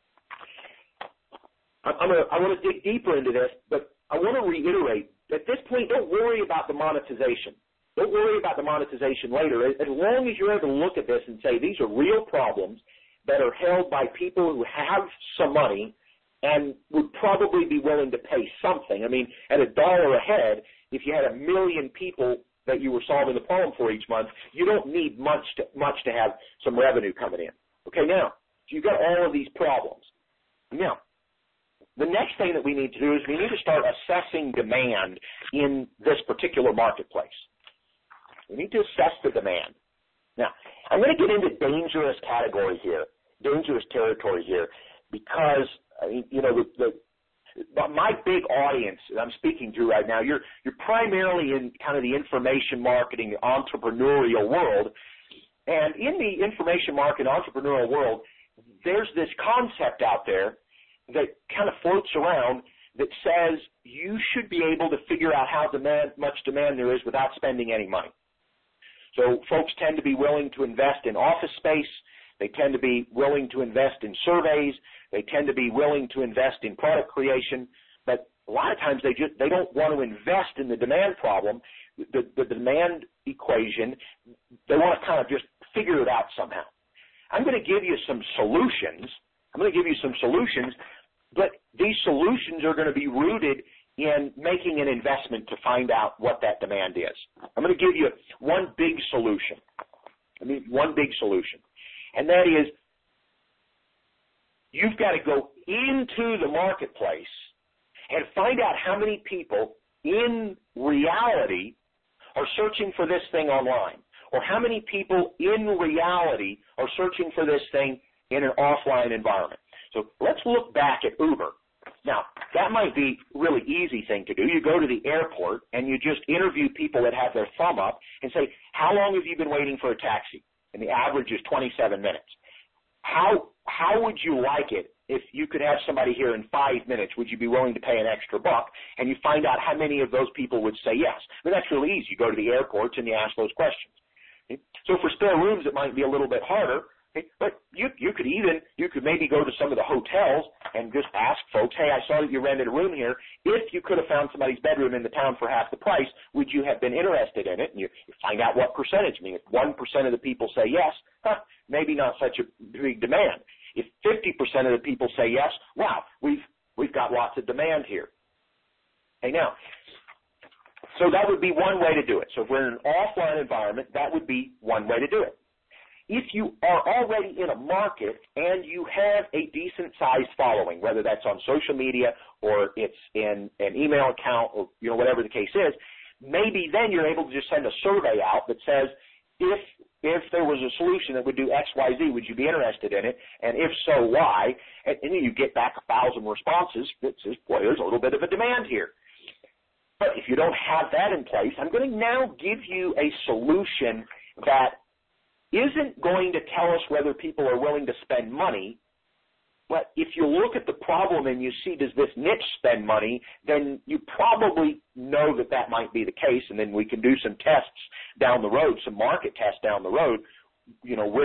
I want to dig deeper into this, but I want to reiterate, at this point, don't worry about the monetization. Don't worry about the monetization later. As long as you're able to look at this and say these are real problems that are held by people who have some money and would probably be willing to pay something. I mean, at $1 a head, if you had 1 million people that you were solving the problem for each month, you don't need much to have some revenue coming in. Okay, now, so you've got all of these problems. Now, the next thing that we need to do is we need to start assessing demand in this particular marketplace. We need to assess the demand. Now, I'm going to get into dangerous category here, dangerous territory here, because my big audience that I'm speaking to right now, you're primarily in kind of the information marketing, entrepreneurial world. And in the information marketing, entrepreneurial world, there's this concept out there that kind of floats around that says you should be able to figure out how much demand there is without spending any money. So folks tend to be willing to invest in office space. They tend to be willing to invest in surveys. They tend to be willing to invest in product creation. But a lot of times they don't want to invest in the demand problem, the demand equation. They want to kind of just figure it out somehow. I'm going to give you some solutions. But these solutions are going to be rooted in making an investment to find out what that demand is. I'm going to give you one big solution. And that is, you've got to go into the marketplace and find out how many people in reality are searching for this thing online, or how many people in reality are searching for this thing in an offline environment. So let's look back at Uber. Now, that might be a really easy thing to do. You go to the airport and you just interview people that have their thumb up and say, how long have you been waiting for a taxi? And the average is 27 minutes. How would you like it if you could have somebody here in 5 minutes? Would you be willing to pay an extra $1? And you find out how many of those people would say yes. I mean, that's really easy. You go to the airports and you ask those questions. Okay? So for spare rooms, it might be a little bit harder. Okay? But you could maybe go to some of the hotels and just ask folks, hey, I saw that you rented a room here. If you could have found somebody's bedroom in the town for half the price, would you have been interested in it? And you find out what percentage. I mean, if 1% of the people say yes, maybe not such a big demand. If 50% of the people say yes, wow, we've got lots of demand here. Okay, now, so that would be one way to do it. So if we're in an offline environment, that would be one way to do it. If you are already in a market and you have a decent-sized following, whether that's on social media or it's in an email account or whatever the case is, maybe then you're able to just send a survey out that says, if there was a solution that would do X, Y, Z, would you be interested in it? And if so, why? And then you get back 1,000 responses that says, boy, there's a little bit of a demand here. But if you don't have that in place, I'm going to now give you a solution that isn't going to tell us whether people are willing to spend money, but if you look at the problem and you see, does this niche spend money, then you probably know that might be the case, and then we can do some tests down the road, some market tests down the road, with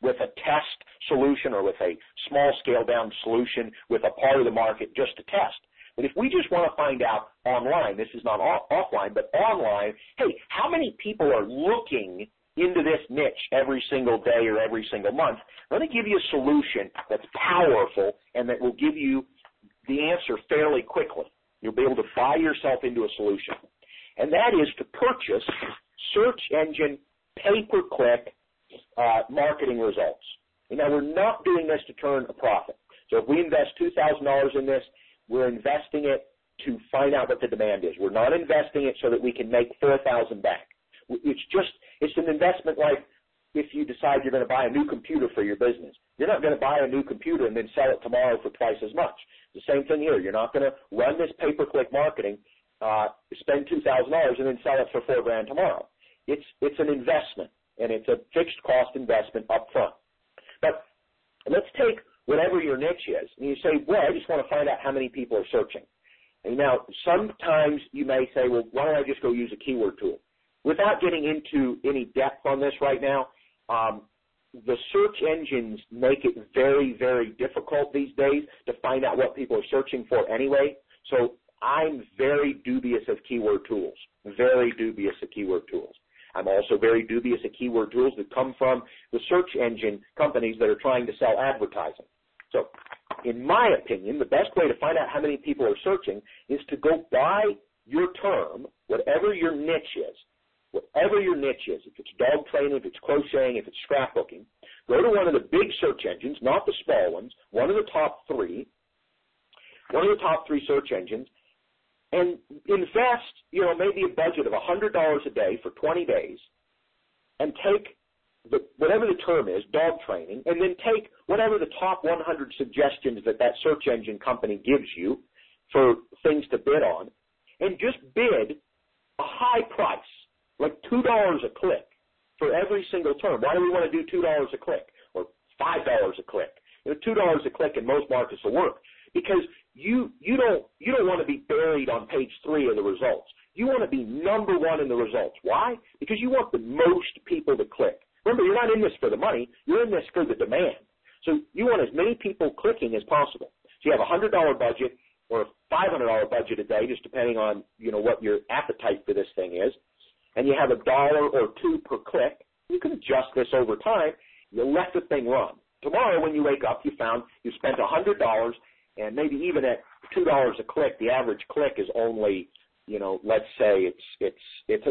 with a test solution or with a small scale down solution with a part of the market just to test. But if we just want to find out online, this is not offline, but online, hey, how many people are looking into this niche every single day or every single month? Let me give you a solution that's powerful and that will give you the answer fairly quickly. You'll be able to buy yourself into a solution. And that is to purchase search engine pay-per-click marketing results. Now, we're not doing this to turn a profit. So if we invest $2,000 in this, we're investing it to find out what the demand is. We're not investing it so that we can make $4,000 back. It's an investment like if you decide you're going to buy a new computer for your business. You're not going to buy a new computer and then sell it tomorrow for twice as much. The same thing here. You're not going to run this pay-per-click marketing, spend $2,000 and then sell it for $4,000 tomorrow. It's an investment, and it's a fixed cost investment up front. But let's take whatever your niche is, and you say, well, I just want to find out how many people are searching. And now, sometimes you may say, well, why don't I just go use a keyword tool? Without getting into any depth on this right now, the search engines make it very, very difficult these days to find out what people are searching for anyway. So I'm very dubious of keyword tools, very dubious of keyword tools. I'm also very dubious of keyword tools that come from the search engine companies that are trying to sell advertising. So in my opinion, the best way to find out how many people are searching is to go buy your term, whatever your niche is. Whatever your niche is, if it's dog training, if it's crocheting, if it's scrapbooking, go to one of the big search engines, not the small ones, one of the top three search engines, and invest, maybe a budget of $100 a day for 20 days, and take whatever the term is, dog training, and then take whatever the top 100 suggestions that search engine company gives you for things to bid on, and just bid a high price, like $2 a click for every single term. Why do we want to do $2 a click or $5 a click? $2 a click in most markets will work because you don't want to be buried on page 3 of the results. You want to be number 1 in the results. Why? Because you want the most people to click. Remember, you're not in this for the money. You're in this for the demand. So you want as many people clicking as possible. So you have a $100 budget or a $500 budget a day, just depending on what your appetite for this thing is. And you have $1 or $2 per click. You can adjust this over time. You let the thing run. Tomorrow when you wake up, you found you spent $100, and maybe even at $2 a click, the average click is only, let's say it's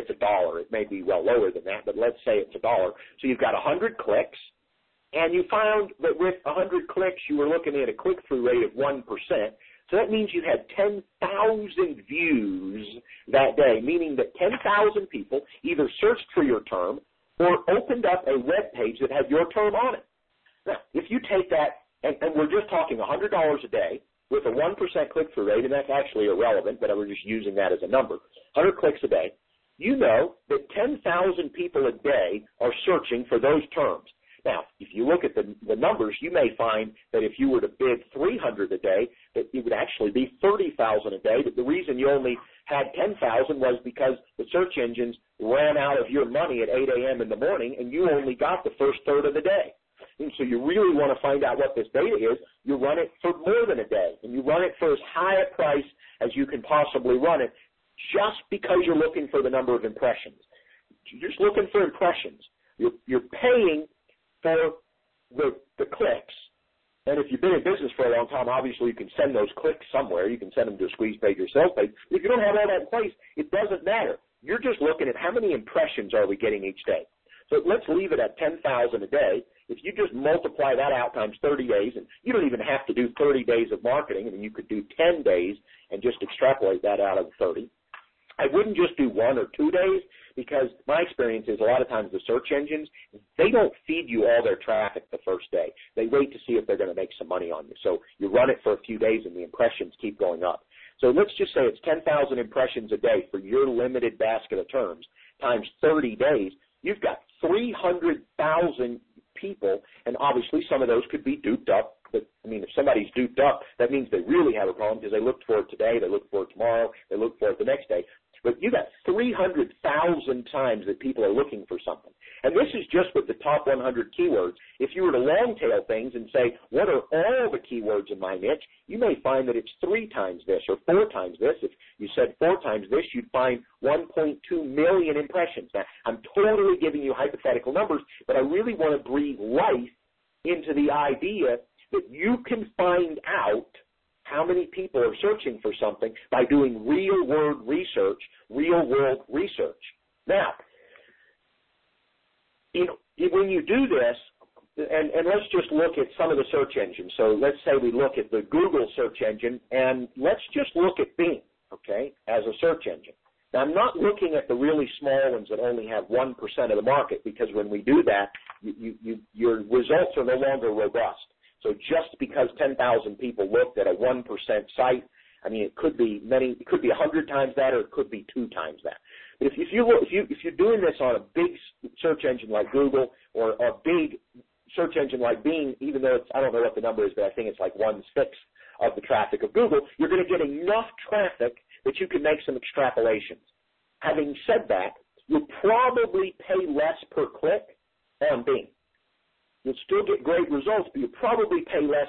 $1. It may be well lower than that, but let's say it's $1. So you've got 100 clicks, and you found that with 100 clicks, you were looking at a click-through rate of 1%. So that means you had 10,000 views that day, meaning that 10,000 people either searched for your term or opened up a web page that had your term on it. Now, if you take that, and we're just talking $100 a day with a 1% click-through rate, and that's actually irrelevant, but we're just using that as a number, 100 clicks a day, you know that 10,000 people a day are searching for those terms. Now, if you look at the numbers, you may find that if you were to bid 300 a day, that it would actually be 30,000 a day. But the reason you only had 10,000 was because the search engines ran out of your money at 8 a.m. in the morning, and you only got the first third of the day. And so you really want to find out what this data is. You run it for more than a day, and you run it for as high a price as you can possibly run it, just because you're looking for the number of impressions. You're just looking for impressions. You're paying for the clicks, and if you've been in business for a long time, obviously you can send those clicks somewhere. You can send them to a squeeze page or sales page. If you don't have all that in place, it doesn't matter. You're just looking at how many impressions are we getting each day. So let's leave it at 10,000 a day. If you just multiply that out times 30 days, and you don't even have to do 30 days of marketing, I mean, you could do 10 days and just extrapolate that out of 30. I wouldn't just do 1 or 2 days, because my experience is a lot of times the search engines, they don't feed you all their traffic the first day. They wait to see if they're going to make some money on you. So you run it for a few days and the impressions keep going up. So let's just say it's 10,000 impressions a day for your limited basket of terms times 30 days. You've got 300,000 people, and obviously some of those could be duped up. But, I mean, if somebody's duped up, that means they really have a problem because they looked for it today, they looked for it tomorrow, they looked for it the next day. But you got 300,000 times that people are looking for something. And this is just with the top 100 keywords. If you were to long tail things and say, what are all the keywords in my niche, you may find that it's 3 times this or 4 times this. If you said 4 times this, you'd find 1.2 million impressions. Now, I'm totally giving you hypothetical numbers, but I really want to breathe life into the idea that you can find out how many people are searching for something by doing real-world research. Now, when you do this, and let's just look at some of the search engines. So let's say we look at the Google search engine, and let's just look at Bing, okay, as a search engine. Now, I'm not looking at the really small ones that only have 1% of the market, because when we do that, your results are no longer robust. So just because 10,000 people looked at a 1% site, I mean, it could be 100 times that, or it could be 2 times that. But if you're doing this on a big search engine like Google or a big search engine like Bing, even though I don't know what the number is, but I think it's like 1/6 of the traffic of Google, you're going to get enough traffic that you can make some extrapolations. Having said that, you'll probably pay less per click on Bing. You'll still get great results, but you'll probably pay less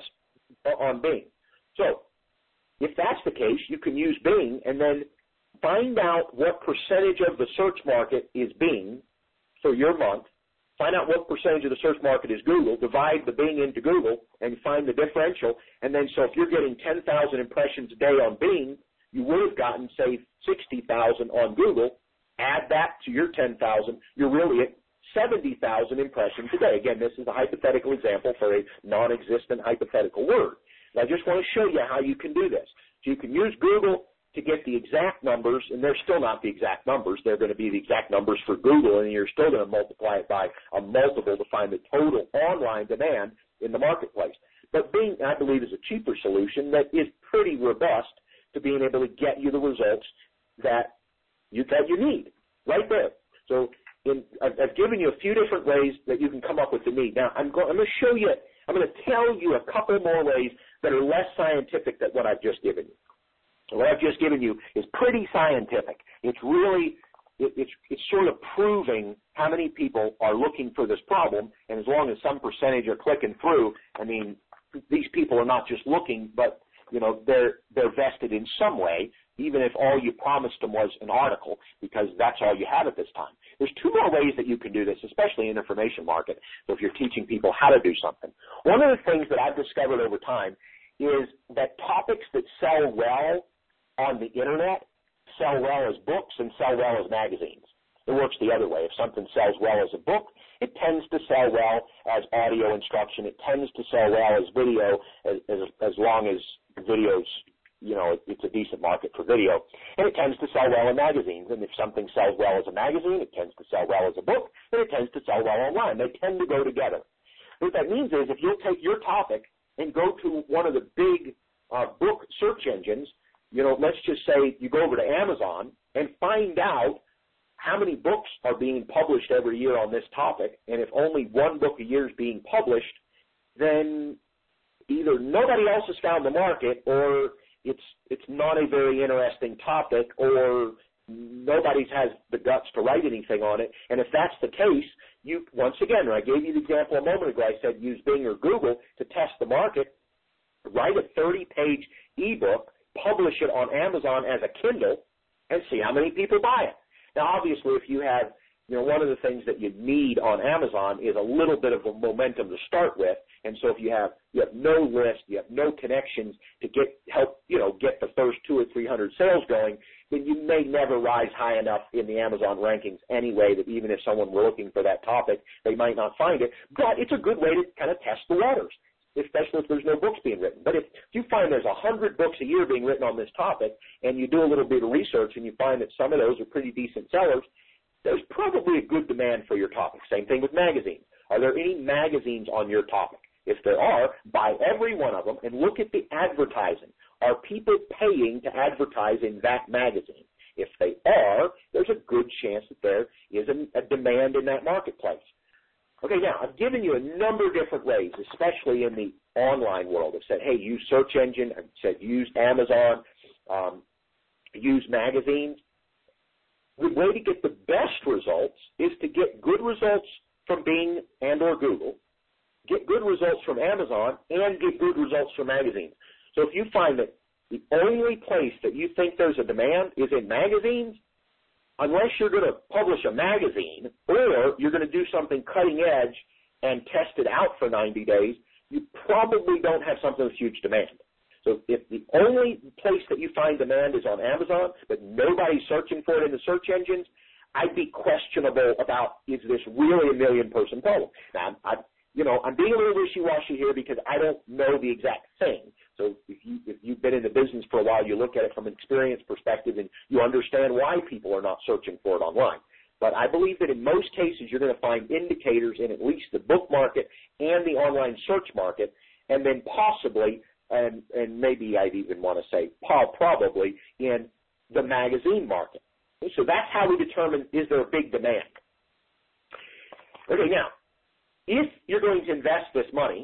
on Bing. So if that's the case, you can use Bing and then find out what percentage of the search market is Bing for your month. Find out what percentage of the search market is Google. Divide the Bing into Google and find the differential. And then so if you're getting 10,000 impressions a day on Bing, you would have gotten, say, 60,000 on Google. Add that to your 10,000. You're really at 70,000 impressions a day. Again, this is a hypothetical example for a non-existent hypothetical word. And I just want to show you how you can do this. So you can use Google to get the exact numbers, and they're still not the exact numbers. They're going to be the exact numbers for Google, and you're still going to multiply it by a multiple to find the total online demand in the marketplace. But Bing, I believe, is a cheaper solution that is pretty robust to being able to get you the results that you need right there. So I've given you a few different ways that you can come up with the need. Now, I'm going to show you, I'm going to tell you a couple more ways that are less scientific than what I've just given you. So what I've just given you is pretty scientific. It's really, it's sort of proving how many people are looking for this problem, and as long as some percentage are clicking through, I mean, these people are not just looking, but, you know, they're vested in some way, even if all you promised them was an article, because that's all you have at this time. There's 2 more ways that you can do this, especially in information market, so if you're teaching people how to do something. One of the things that I've discovered over time is that topics that sell well on the Internet sell well as books and sell well as magazines. It works the other way. If something sells well as a book, it tends to sell well as audio instruction. It tends to sell well as video, as long as videos, you know, it's a decent market for video. And it tends to sell well in magazines. And if something sells well as a magazine, it tends to sell well as a book, and it tends to sell well online. They tend to go together. What that means is if you'll take your topic and go to one of the big book search engines, you know, let's just say you go over to Amazon and find out how many books are being published every year on this topic, and if only 1 book a year is being published, then either nobody else has found the market, or it's not a very interesting topic, or nobody has the guts to write anything on it. And if that's the case, you, once again, I gave you the example a moment ago, I said use Bing or Google to test the market, write a 30-page ebook, publish it on Amazon as a Kindle, and see how many people buy it. Now, obviously, if you have, you know, one of the things that you need on Amazon is a little bit of a momentum to start with, and so if you have no list, you have no connections to help get the first 200 or 300 sales going, then you may never rise high enough in the Amazon rankings anyway that even if someone were looking for that topic, they might not find it. But it's a good way to kind of test the waters, especially if there's no books being written. But if you find there's 100 books a year being written on this topic, and you do a little bit of research and you find that some of those are pretty decent sellers, there's probably a good demand for your topic. Same thing with magazines. Are there any magazines on your topic? If there are, buy every one of them and look at the advertising. Are people paying to advertise in that magazine? If they are, there's a good chance that there is a demand in that marketplace. Okay, now, I've given you a number of different ways, especially in the online world. I've said, hey, use search engine. I've said use Amazon, use magazines. the way to get the best results is to get good results from Bing and or Google, get good results from Amazon, and get good results from magazines. So if you find that the only place that you think there's a demand is in magazines, unless you're going to publish a magazine or you're going to do something cutting edge and test it out for 90 days, you probably don't have something with huge demand. So if the only place that you find demand is on Amazon, but nobody's searching for it in the search engines, I'd be questionable about, is this really a million-person problem? Now, I'm being a little wishy-washy here because I don't know the exact thing. So if you've been in the business for a while, you look at it from an experience perspective and you understand why people are not searching for it online. But I believe that in most cases you're going to find indicators in at least the book market and the online search market, and then possibly, and maybe I'd even want to say probably, in the magazine market. So that's how we determine, is there a big demand? Okay, now, if you're going to invest this money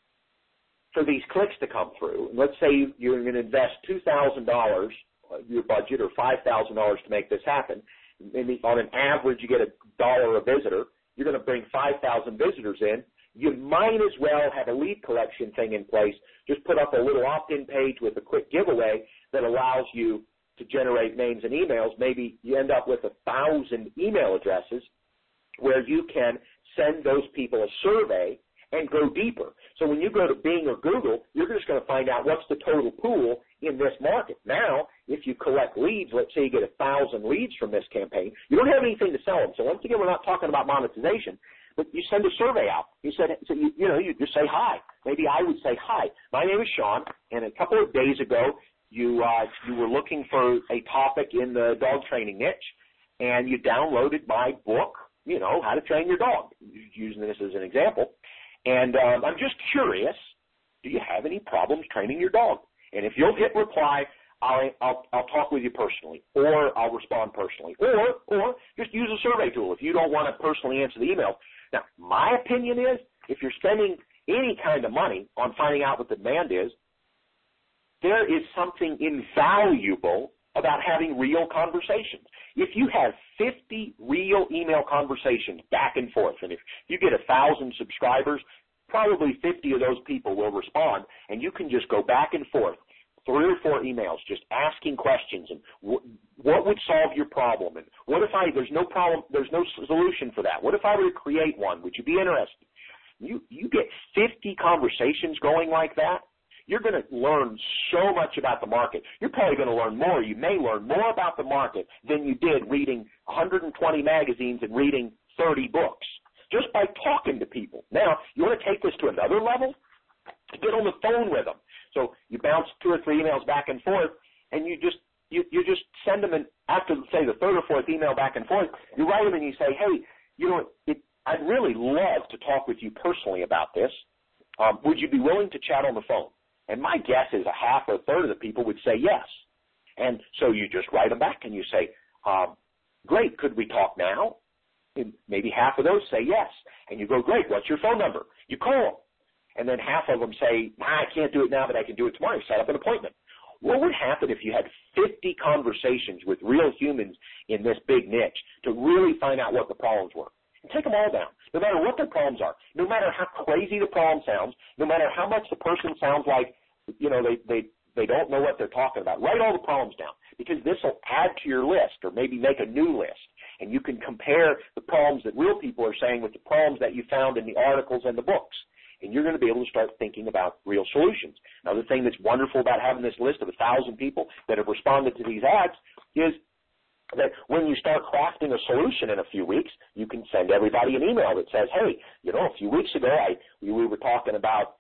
for these clicks to come through, and let's say you're going to invest $2,000 your budget or $5,000 to make this happen, maybe on an average you get $1 a visitor, you're going to bring 5,000 visitors in, you might as well have a lead collection thing in place. Just put up a little opt-in page with a quick giveaway that allows you to generate names and emails. Maybe you end up with 1,000 email addresses where you can send those people a survey and go deeper. So when you go to Bing or Google, you're just going to find out what's the total pool in this market. Now, if you collect leads, let's say you get 1,000 leads from this campaign, you don't have anything to sell them. So once again, we're not talking about monetization, but you send a survey out. You just say hi. Maybe I would say, hi, my name is Sean, and a couple of days ago, you were looking for a topic in the dog training niche, and you downloaded my book, How to Train Your Dog, using this as an example. And I'm just curious, do you have any problems training your dog? And if you'll hit reply, I'll talk with you personally, or I'll respond personally, or just use a survey tool if you don't want to personally answer the email. Now, my opinion is, if you're spending any kind of money on finding out what the demand is, there is something invaluable about having real conversations. If you have 50 real email conversations back and forth, and if you get 1,000 subscribers, probably 50 of those people will respond, and you can just go back and forth, 3 or 4 emails, just asking questions, and what would solve your problem, and what if there's no problem, there's no solution for that. What if I were to create one? Would you be interested? You get 50 conversations going like that, you're going to learn so much about the market. You're probably going to learn more. You may learn more about the market than you did reading 120 magazines and reading 30 books, just by talking to people. Now, you want to take this to another level? Get on the phone with them. So you bounce 2 or 3 emails back and forth, and you just send them, after, say, the 3rd or 4th email back and forth, you write them and you say, hey, I'd really love to talk with you personally about this. Would you be willing to chat on the phone? And my guess is 1/2 or 1/3 of the people would say yes. And so you just write them back and you say, great, could we talk now? And maybe 1/2 of those say yes. And you go, great, what's your phone number? You call them. And then 1/2 of them say, I can't do it now, but I can do it tomorrow. Set up an appointment. What would happen if you had 50 conversations with real humans in this big niche to really find out what the problems were? And take them all down, no matter what their problems are, no matter how crazy the problem sounds, no matter how much the person sounds like, they don't know what they're talking about. Write all the problems down, because this will add to your list, or maybe make a new list, and you can compare the problems that real people are saying with the problems that you found in the articles and the books, and you're going to be able to start thinking about real solutions. Now, the thing that's wonderful about having this list of 1,000 people that have responded to these ads is that when you start crafting a solution in a few weeks, you can send everybody an email that says, hey, a few weeks ago we were talking about,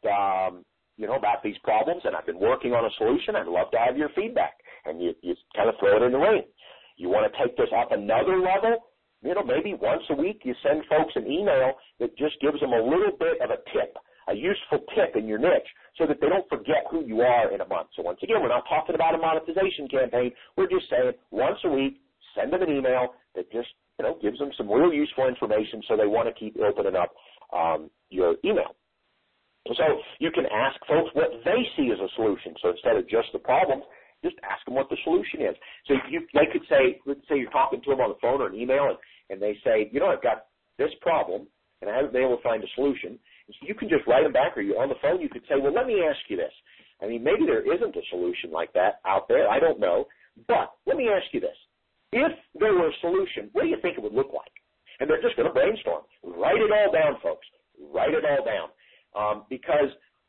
about these problems, and I've been working on a solution. I'd love to have your feedback. And you kind of throw it in the ring. You want to take this up another level? Maybe once a week you send folks an email that just gives them a little bit of a tip, a useful tip in your niche, so that they don't forget who you are in a month. So once again, we're not talking about a monetization campaign. We're just saying once a week, send them an email that just, gives them some real useful information so they want to keep opening up your email. So you can ask folks what they see as a solution. So instead of just the problem, just ask them what the solution is. So they could say, let's say you're talking to them on the phone or an email, and they say, I've got this problem, and I haven't been able to find a solution. So you can just write them back, or on the phone you could say, well, let me ask you this. I mean, maybe there isn't a solution like that out there. I don't know. But let me ask you this. If there were a solution, what do you think it would look like? And they're just going to brainstorm. Write it all down, folks. Write it all down. Because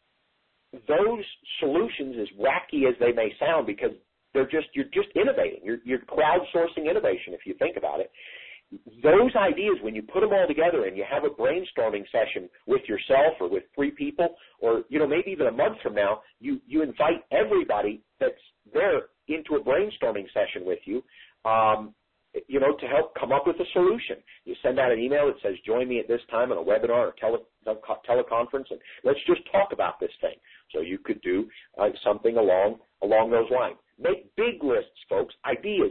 those solutions, as wacky as they may sound, because you're just innovating. You're crowdsourcing innovation, if you think about it. Those ideas, when you put them all together and you have a brainstorming session with yourself or with 3 people, or maybe even a month from now, you invite everybody that's there into a brainstorming session with you, to help come up with a solution. You send out an email that says, join me at this time on a webinar or teleconference, and let's just talk about this thing. So you could do something along those lines. Make big lists, folks. Ideas.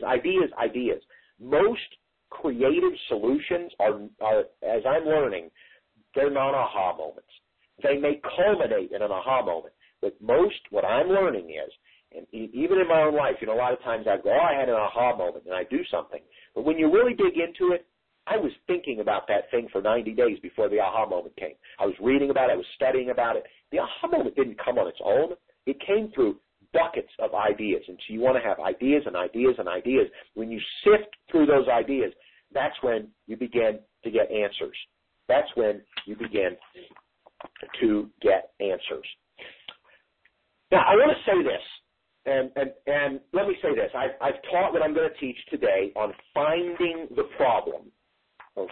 Most creative solutions are, as I'm learning, they're not aha moments. They may culminate in an aha moment, but what I'm learning is, and even in my own life, a lot of times I go, I had an aha moment, and I do something. But when you really dig into it, I was thinking about that thing for 90 days before the aha moment came. I was reading about it. I was studying about it. The aha moment didn't come on its own. It came through buckets of ideas. And so you want to have ideas and ideas and ideas. When you sift through those ideas, that's when you begin to get answers. That's when you begin to get answers. Now, I want to say this. And let me say this. I've taught what I'm going to teach today on finding the problem. But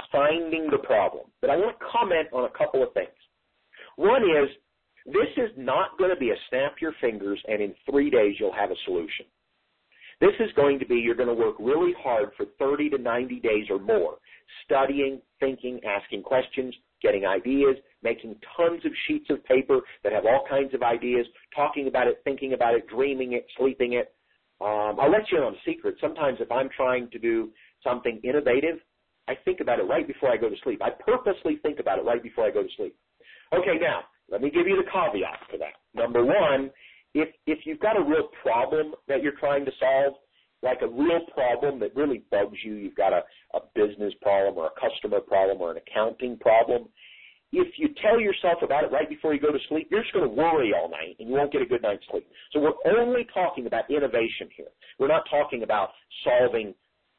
I want to comment on a couple of things. One is, this is not going to be a snap your fingers and in 3 days you'll have a solution. This is going to be, you're going to work really hard for 30 to 90 days or more, studying, thinking, asking questions, getting ideas, making tons of sheets of paper that have all kinds of ideas, talking about it, thinking about it, dreaming it, sleeping it. I'll let you in on a secret. Sometimes if I'm trying to do something innovative, I think about it right before I go to sleep. I purposely think about it right before I go to sleep. Okay, now, let me give you the caveat to that. Number one, if you've got a real problem that you're trying to solve, like a real problem that really bugs you, you've got a business problem or a customer problem or an accounting problem, if you tell yourself about it right before you go to sleep, you're just going to worry all night and you won't get a good night's sleep. So we're only talking about innovation here. We're not talking about solving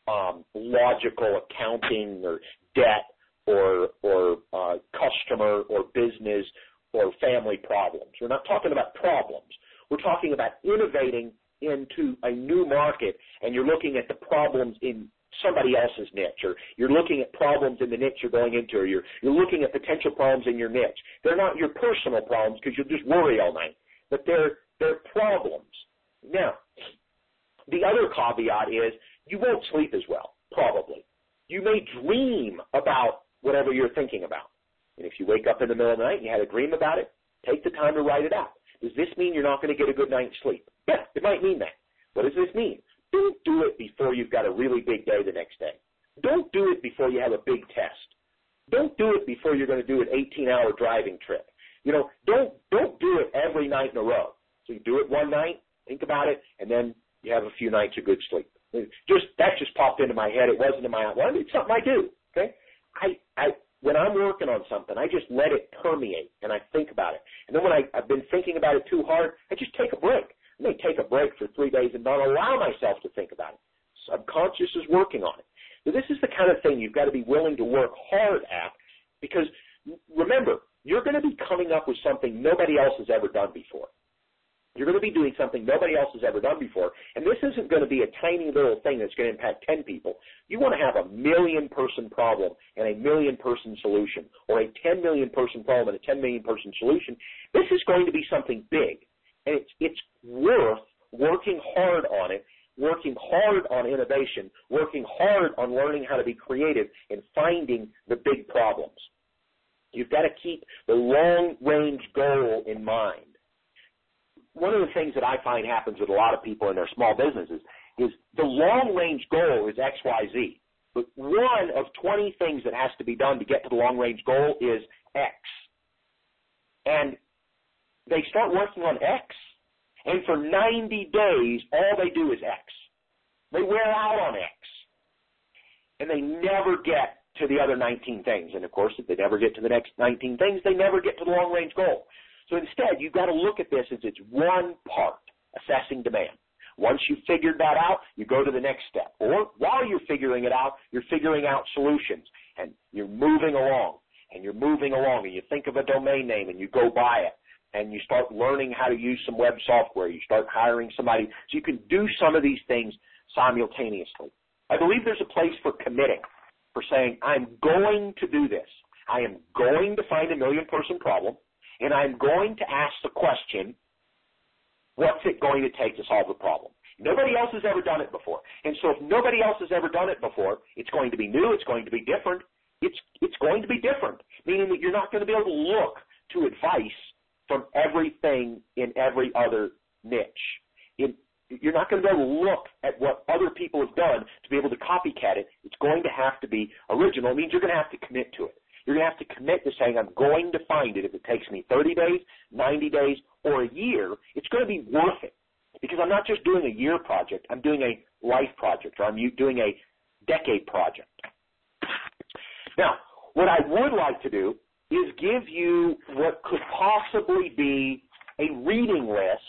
logical accounting or debt or customer or business or family problems. We're not talking about problems. We're talking about innovating into a new market, and you're looking at the problems in somebody else's niche, or you're looking at problems in the niche you're going into, or you're looking at potential problems in your niche. They're not your personal problems because you'll just worry all night, but they're problems. Now, the other caveat is you won't sleep as well, probably. You may dream about whatever you're thinking about. And if you wake up in the middle of the night and you had a dream about it, take the time to write it out. Does this mean you're not going to get a good night's sleep? Yeah, it might mean that. What does this mean? Don't do it before you've got a really big day the next day. Don't do it before you have a big test. Don't do it before you're going to do an 18-hour driving trip. Don't do it every night in a row. So you do it one night, think about it, and then you have a few nights of good sleep. That just popped into my head. It wasn't in my well, it's something I do. Okay, when I'm working on something, I just let it permeate and I think about it. And then when I've been thinking about it too hard, I just take a break. I may take a break for 3 days and not allow myself to think about it. Subconscious is working on it. So this is the kind of thing you've got to be willing to work hard at, because remember, you're going to be coming up with something nobody else has ever done before. You're going to be doing something nobody else has ever done before, and this isn't going to be a tiny little thing that's going to impact 10 people. You want to have a 1 million-person problem and a 1 million-person solution, or a 10 million-person problem and a 10 million-person solution. This is going to be something big, and it's worth working hard on it, working hard on innovation, working hard on learning how to be creative and finding the big problems. You've got to keep the long-range goal in mind. One of the things that I find happens with a lot of people in their small businesses is the long-range goal is X, Y, Z. But one of 20 things that has to be done to get to the long-range goal is X. And they start working on X, And for 90 days, all they do is X. They wear out on X. And they never get to the other 19 things. And, of course, if they never get to the next 19 things, they never get to the long-range goal. So instead, you've got to look at this as it's one part, assessing demand. Once you've figured that out, you go to the next step. Or while you're figuring it out, you're figuring out solutions. And you're moving along, and you're moving along, and you think of a domain name, and you go buy it. And you start learning how to use some web software. You start hiring somebody. So you can do some of these things simultaneously. I believe there's a place for committing, for saying, I'm going to do this. I am going to find a million-person problem, and I'm going to ask the question, what's it going to take to solve the problem? Nobody else has ever done it before. And so if nobody else has ever done it before, it's going to be new, it's going to be different. It's going to be different, meaning that you're not going to be able to look to advice from everything in every other niche. You're not going to be able to look at what other people have done to be able to copycat it. It's going to have to be original. It means you're going to have to commit to it. You're going to have to commit to saying, I'm going to find it. If it takes me 30 days, 90 days, or a year, it's going to be worth it. Because I'm not just doing a year project. I'm doing a life project, or I'm doing a decade project. Now, what I would like to do is give you what could possibly be a reading list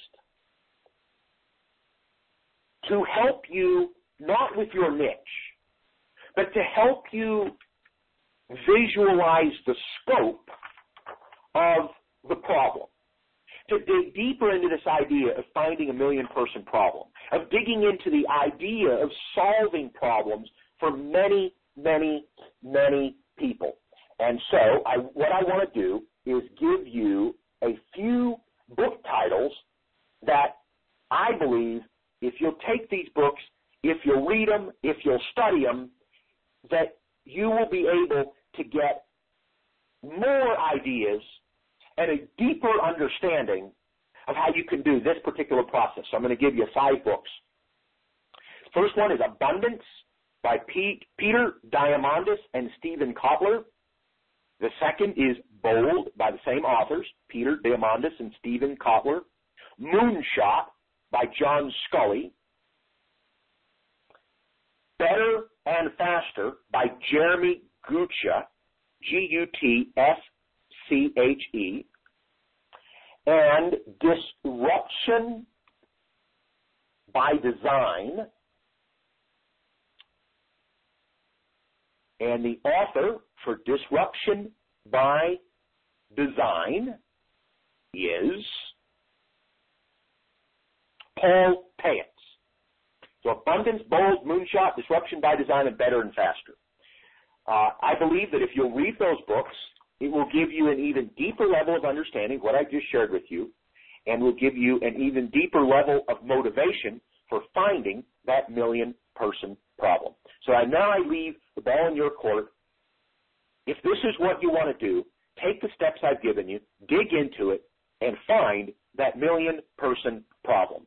to help you, not with your niche, but to help you visualize the scope of the problem, to dig deeper into this idea of finding a million-person problem, of digging into the idea of solving problems for many, many, many people. And so what I want to do is give you a few book titles that I believe if you'll take these books, if you'll read them, if you'll study them, that you will be able to get more ideas and a deeper understanding of how you can do this particular process. So I'm going to give you 5 books. First one is Abundance by Peter Diamandis and Steven Kotler. The second is Bold by the same authors, Peter Diamandis and Steven Kotler. Moonshot by John Scully. Better and Faster by Jeremy Gutche, Gutschhe. And Disruption by Design. And the author for Disruption by Design is Paul Payetz. So Abundance, Bold, Moonshot, Disruption by Design, and Better and Faster. I believe that if you'll read those books, it will give you an even deeper level of understanding of what I just shared with you, and will give you an even deeper level of motivation for finding that million-person problem. So now I leave the ball in your court. If this is what you want to do, take the steps I've given you, dig into it, and find that million-person problem.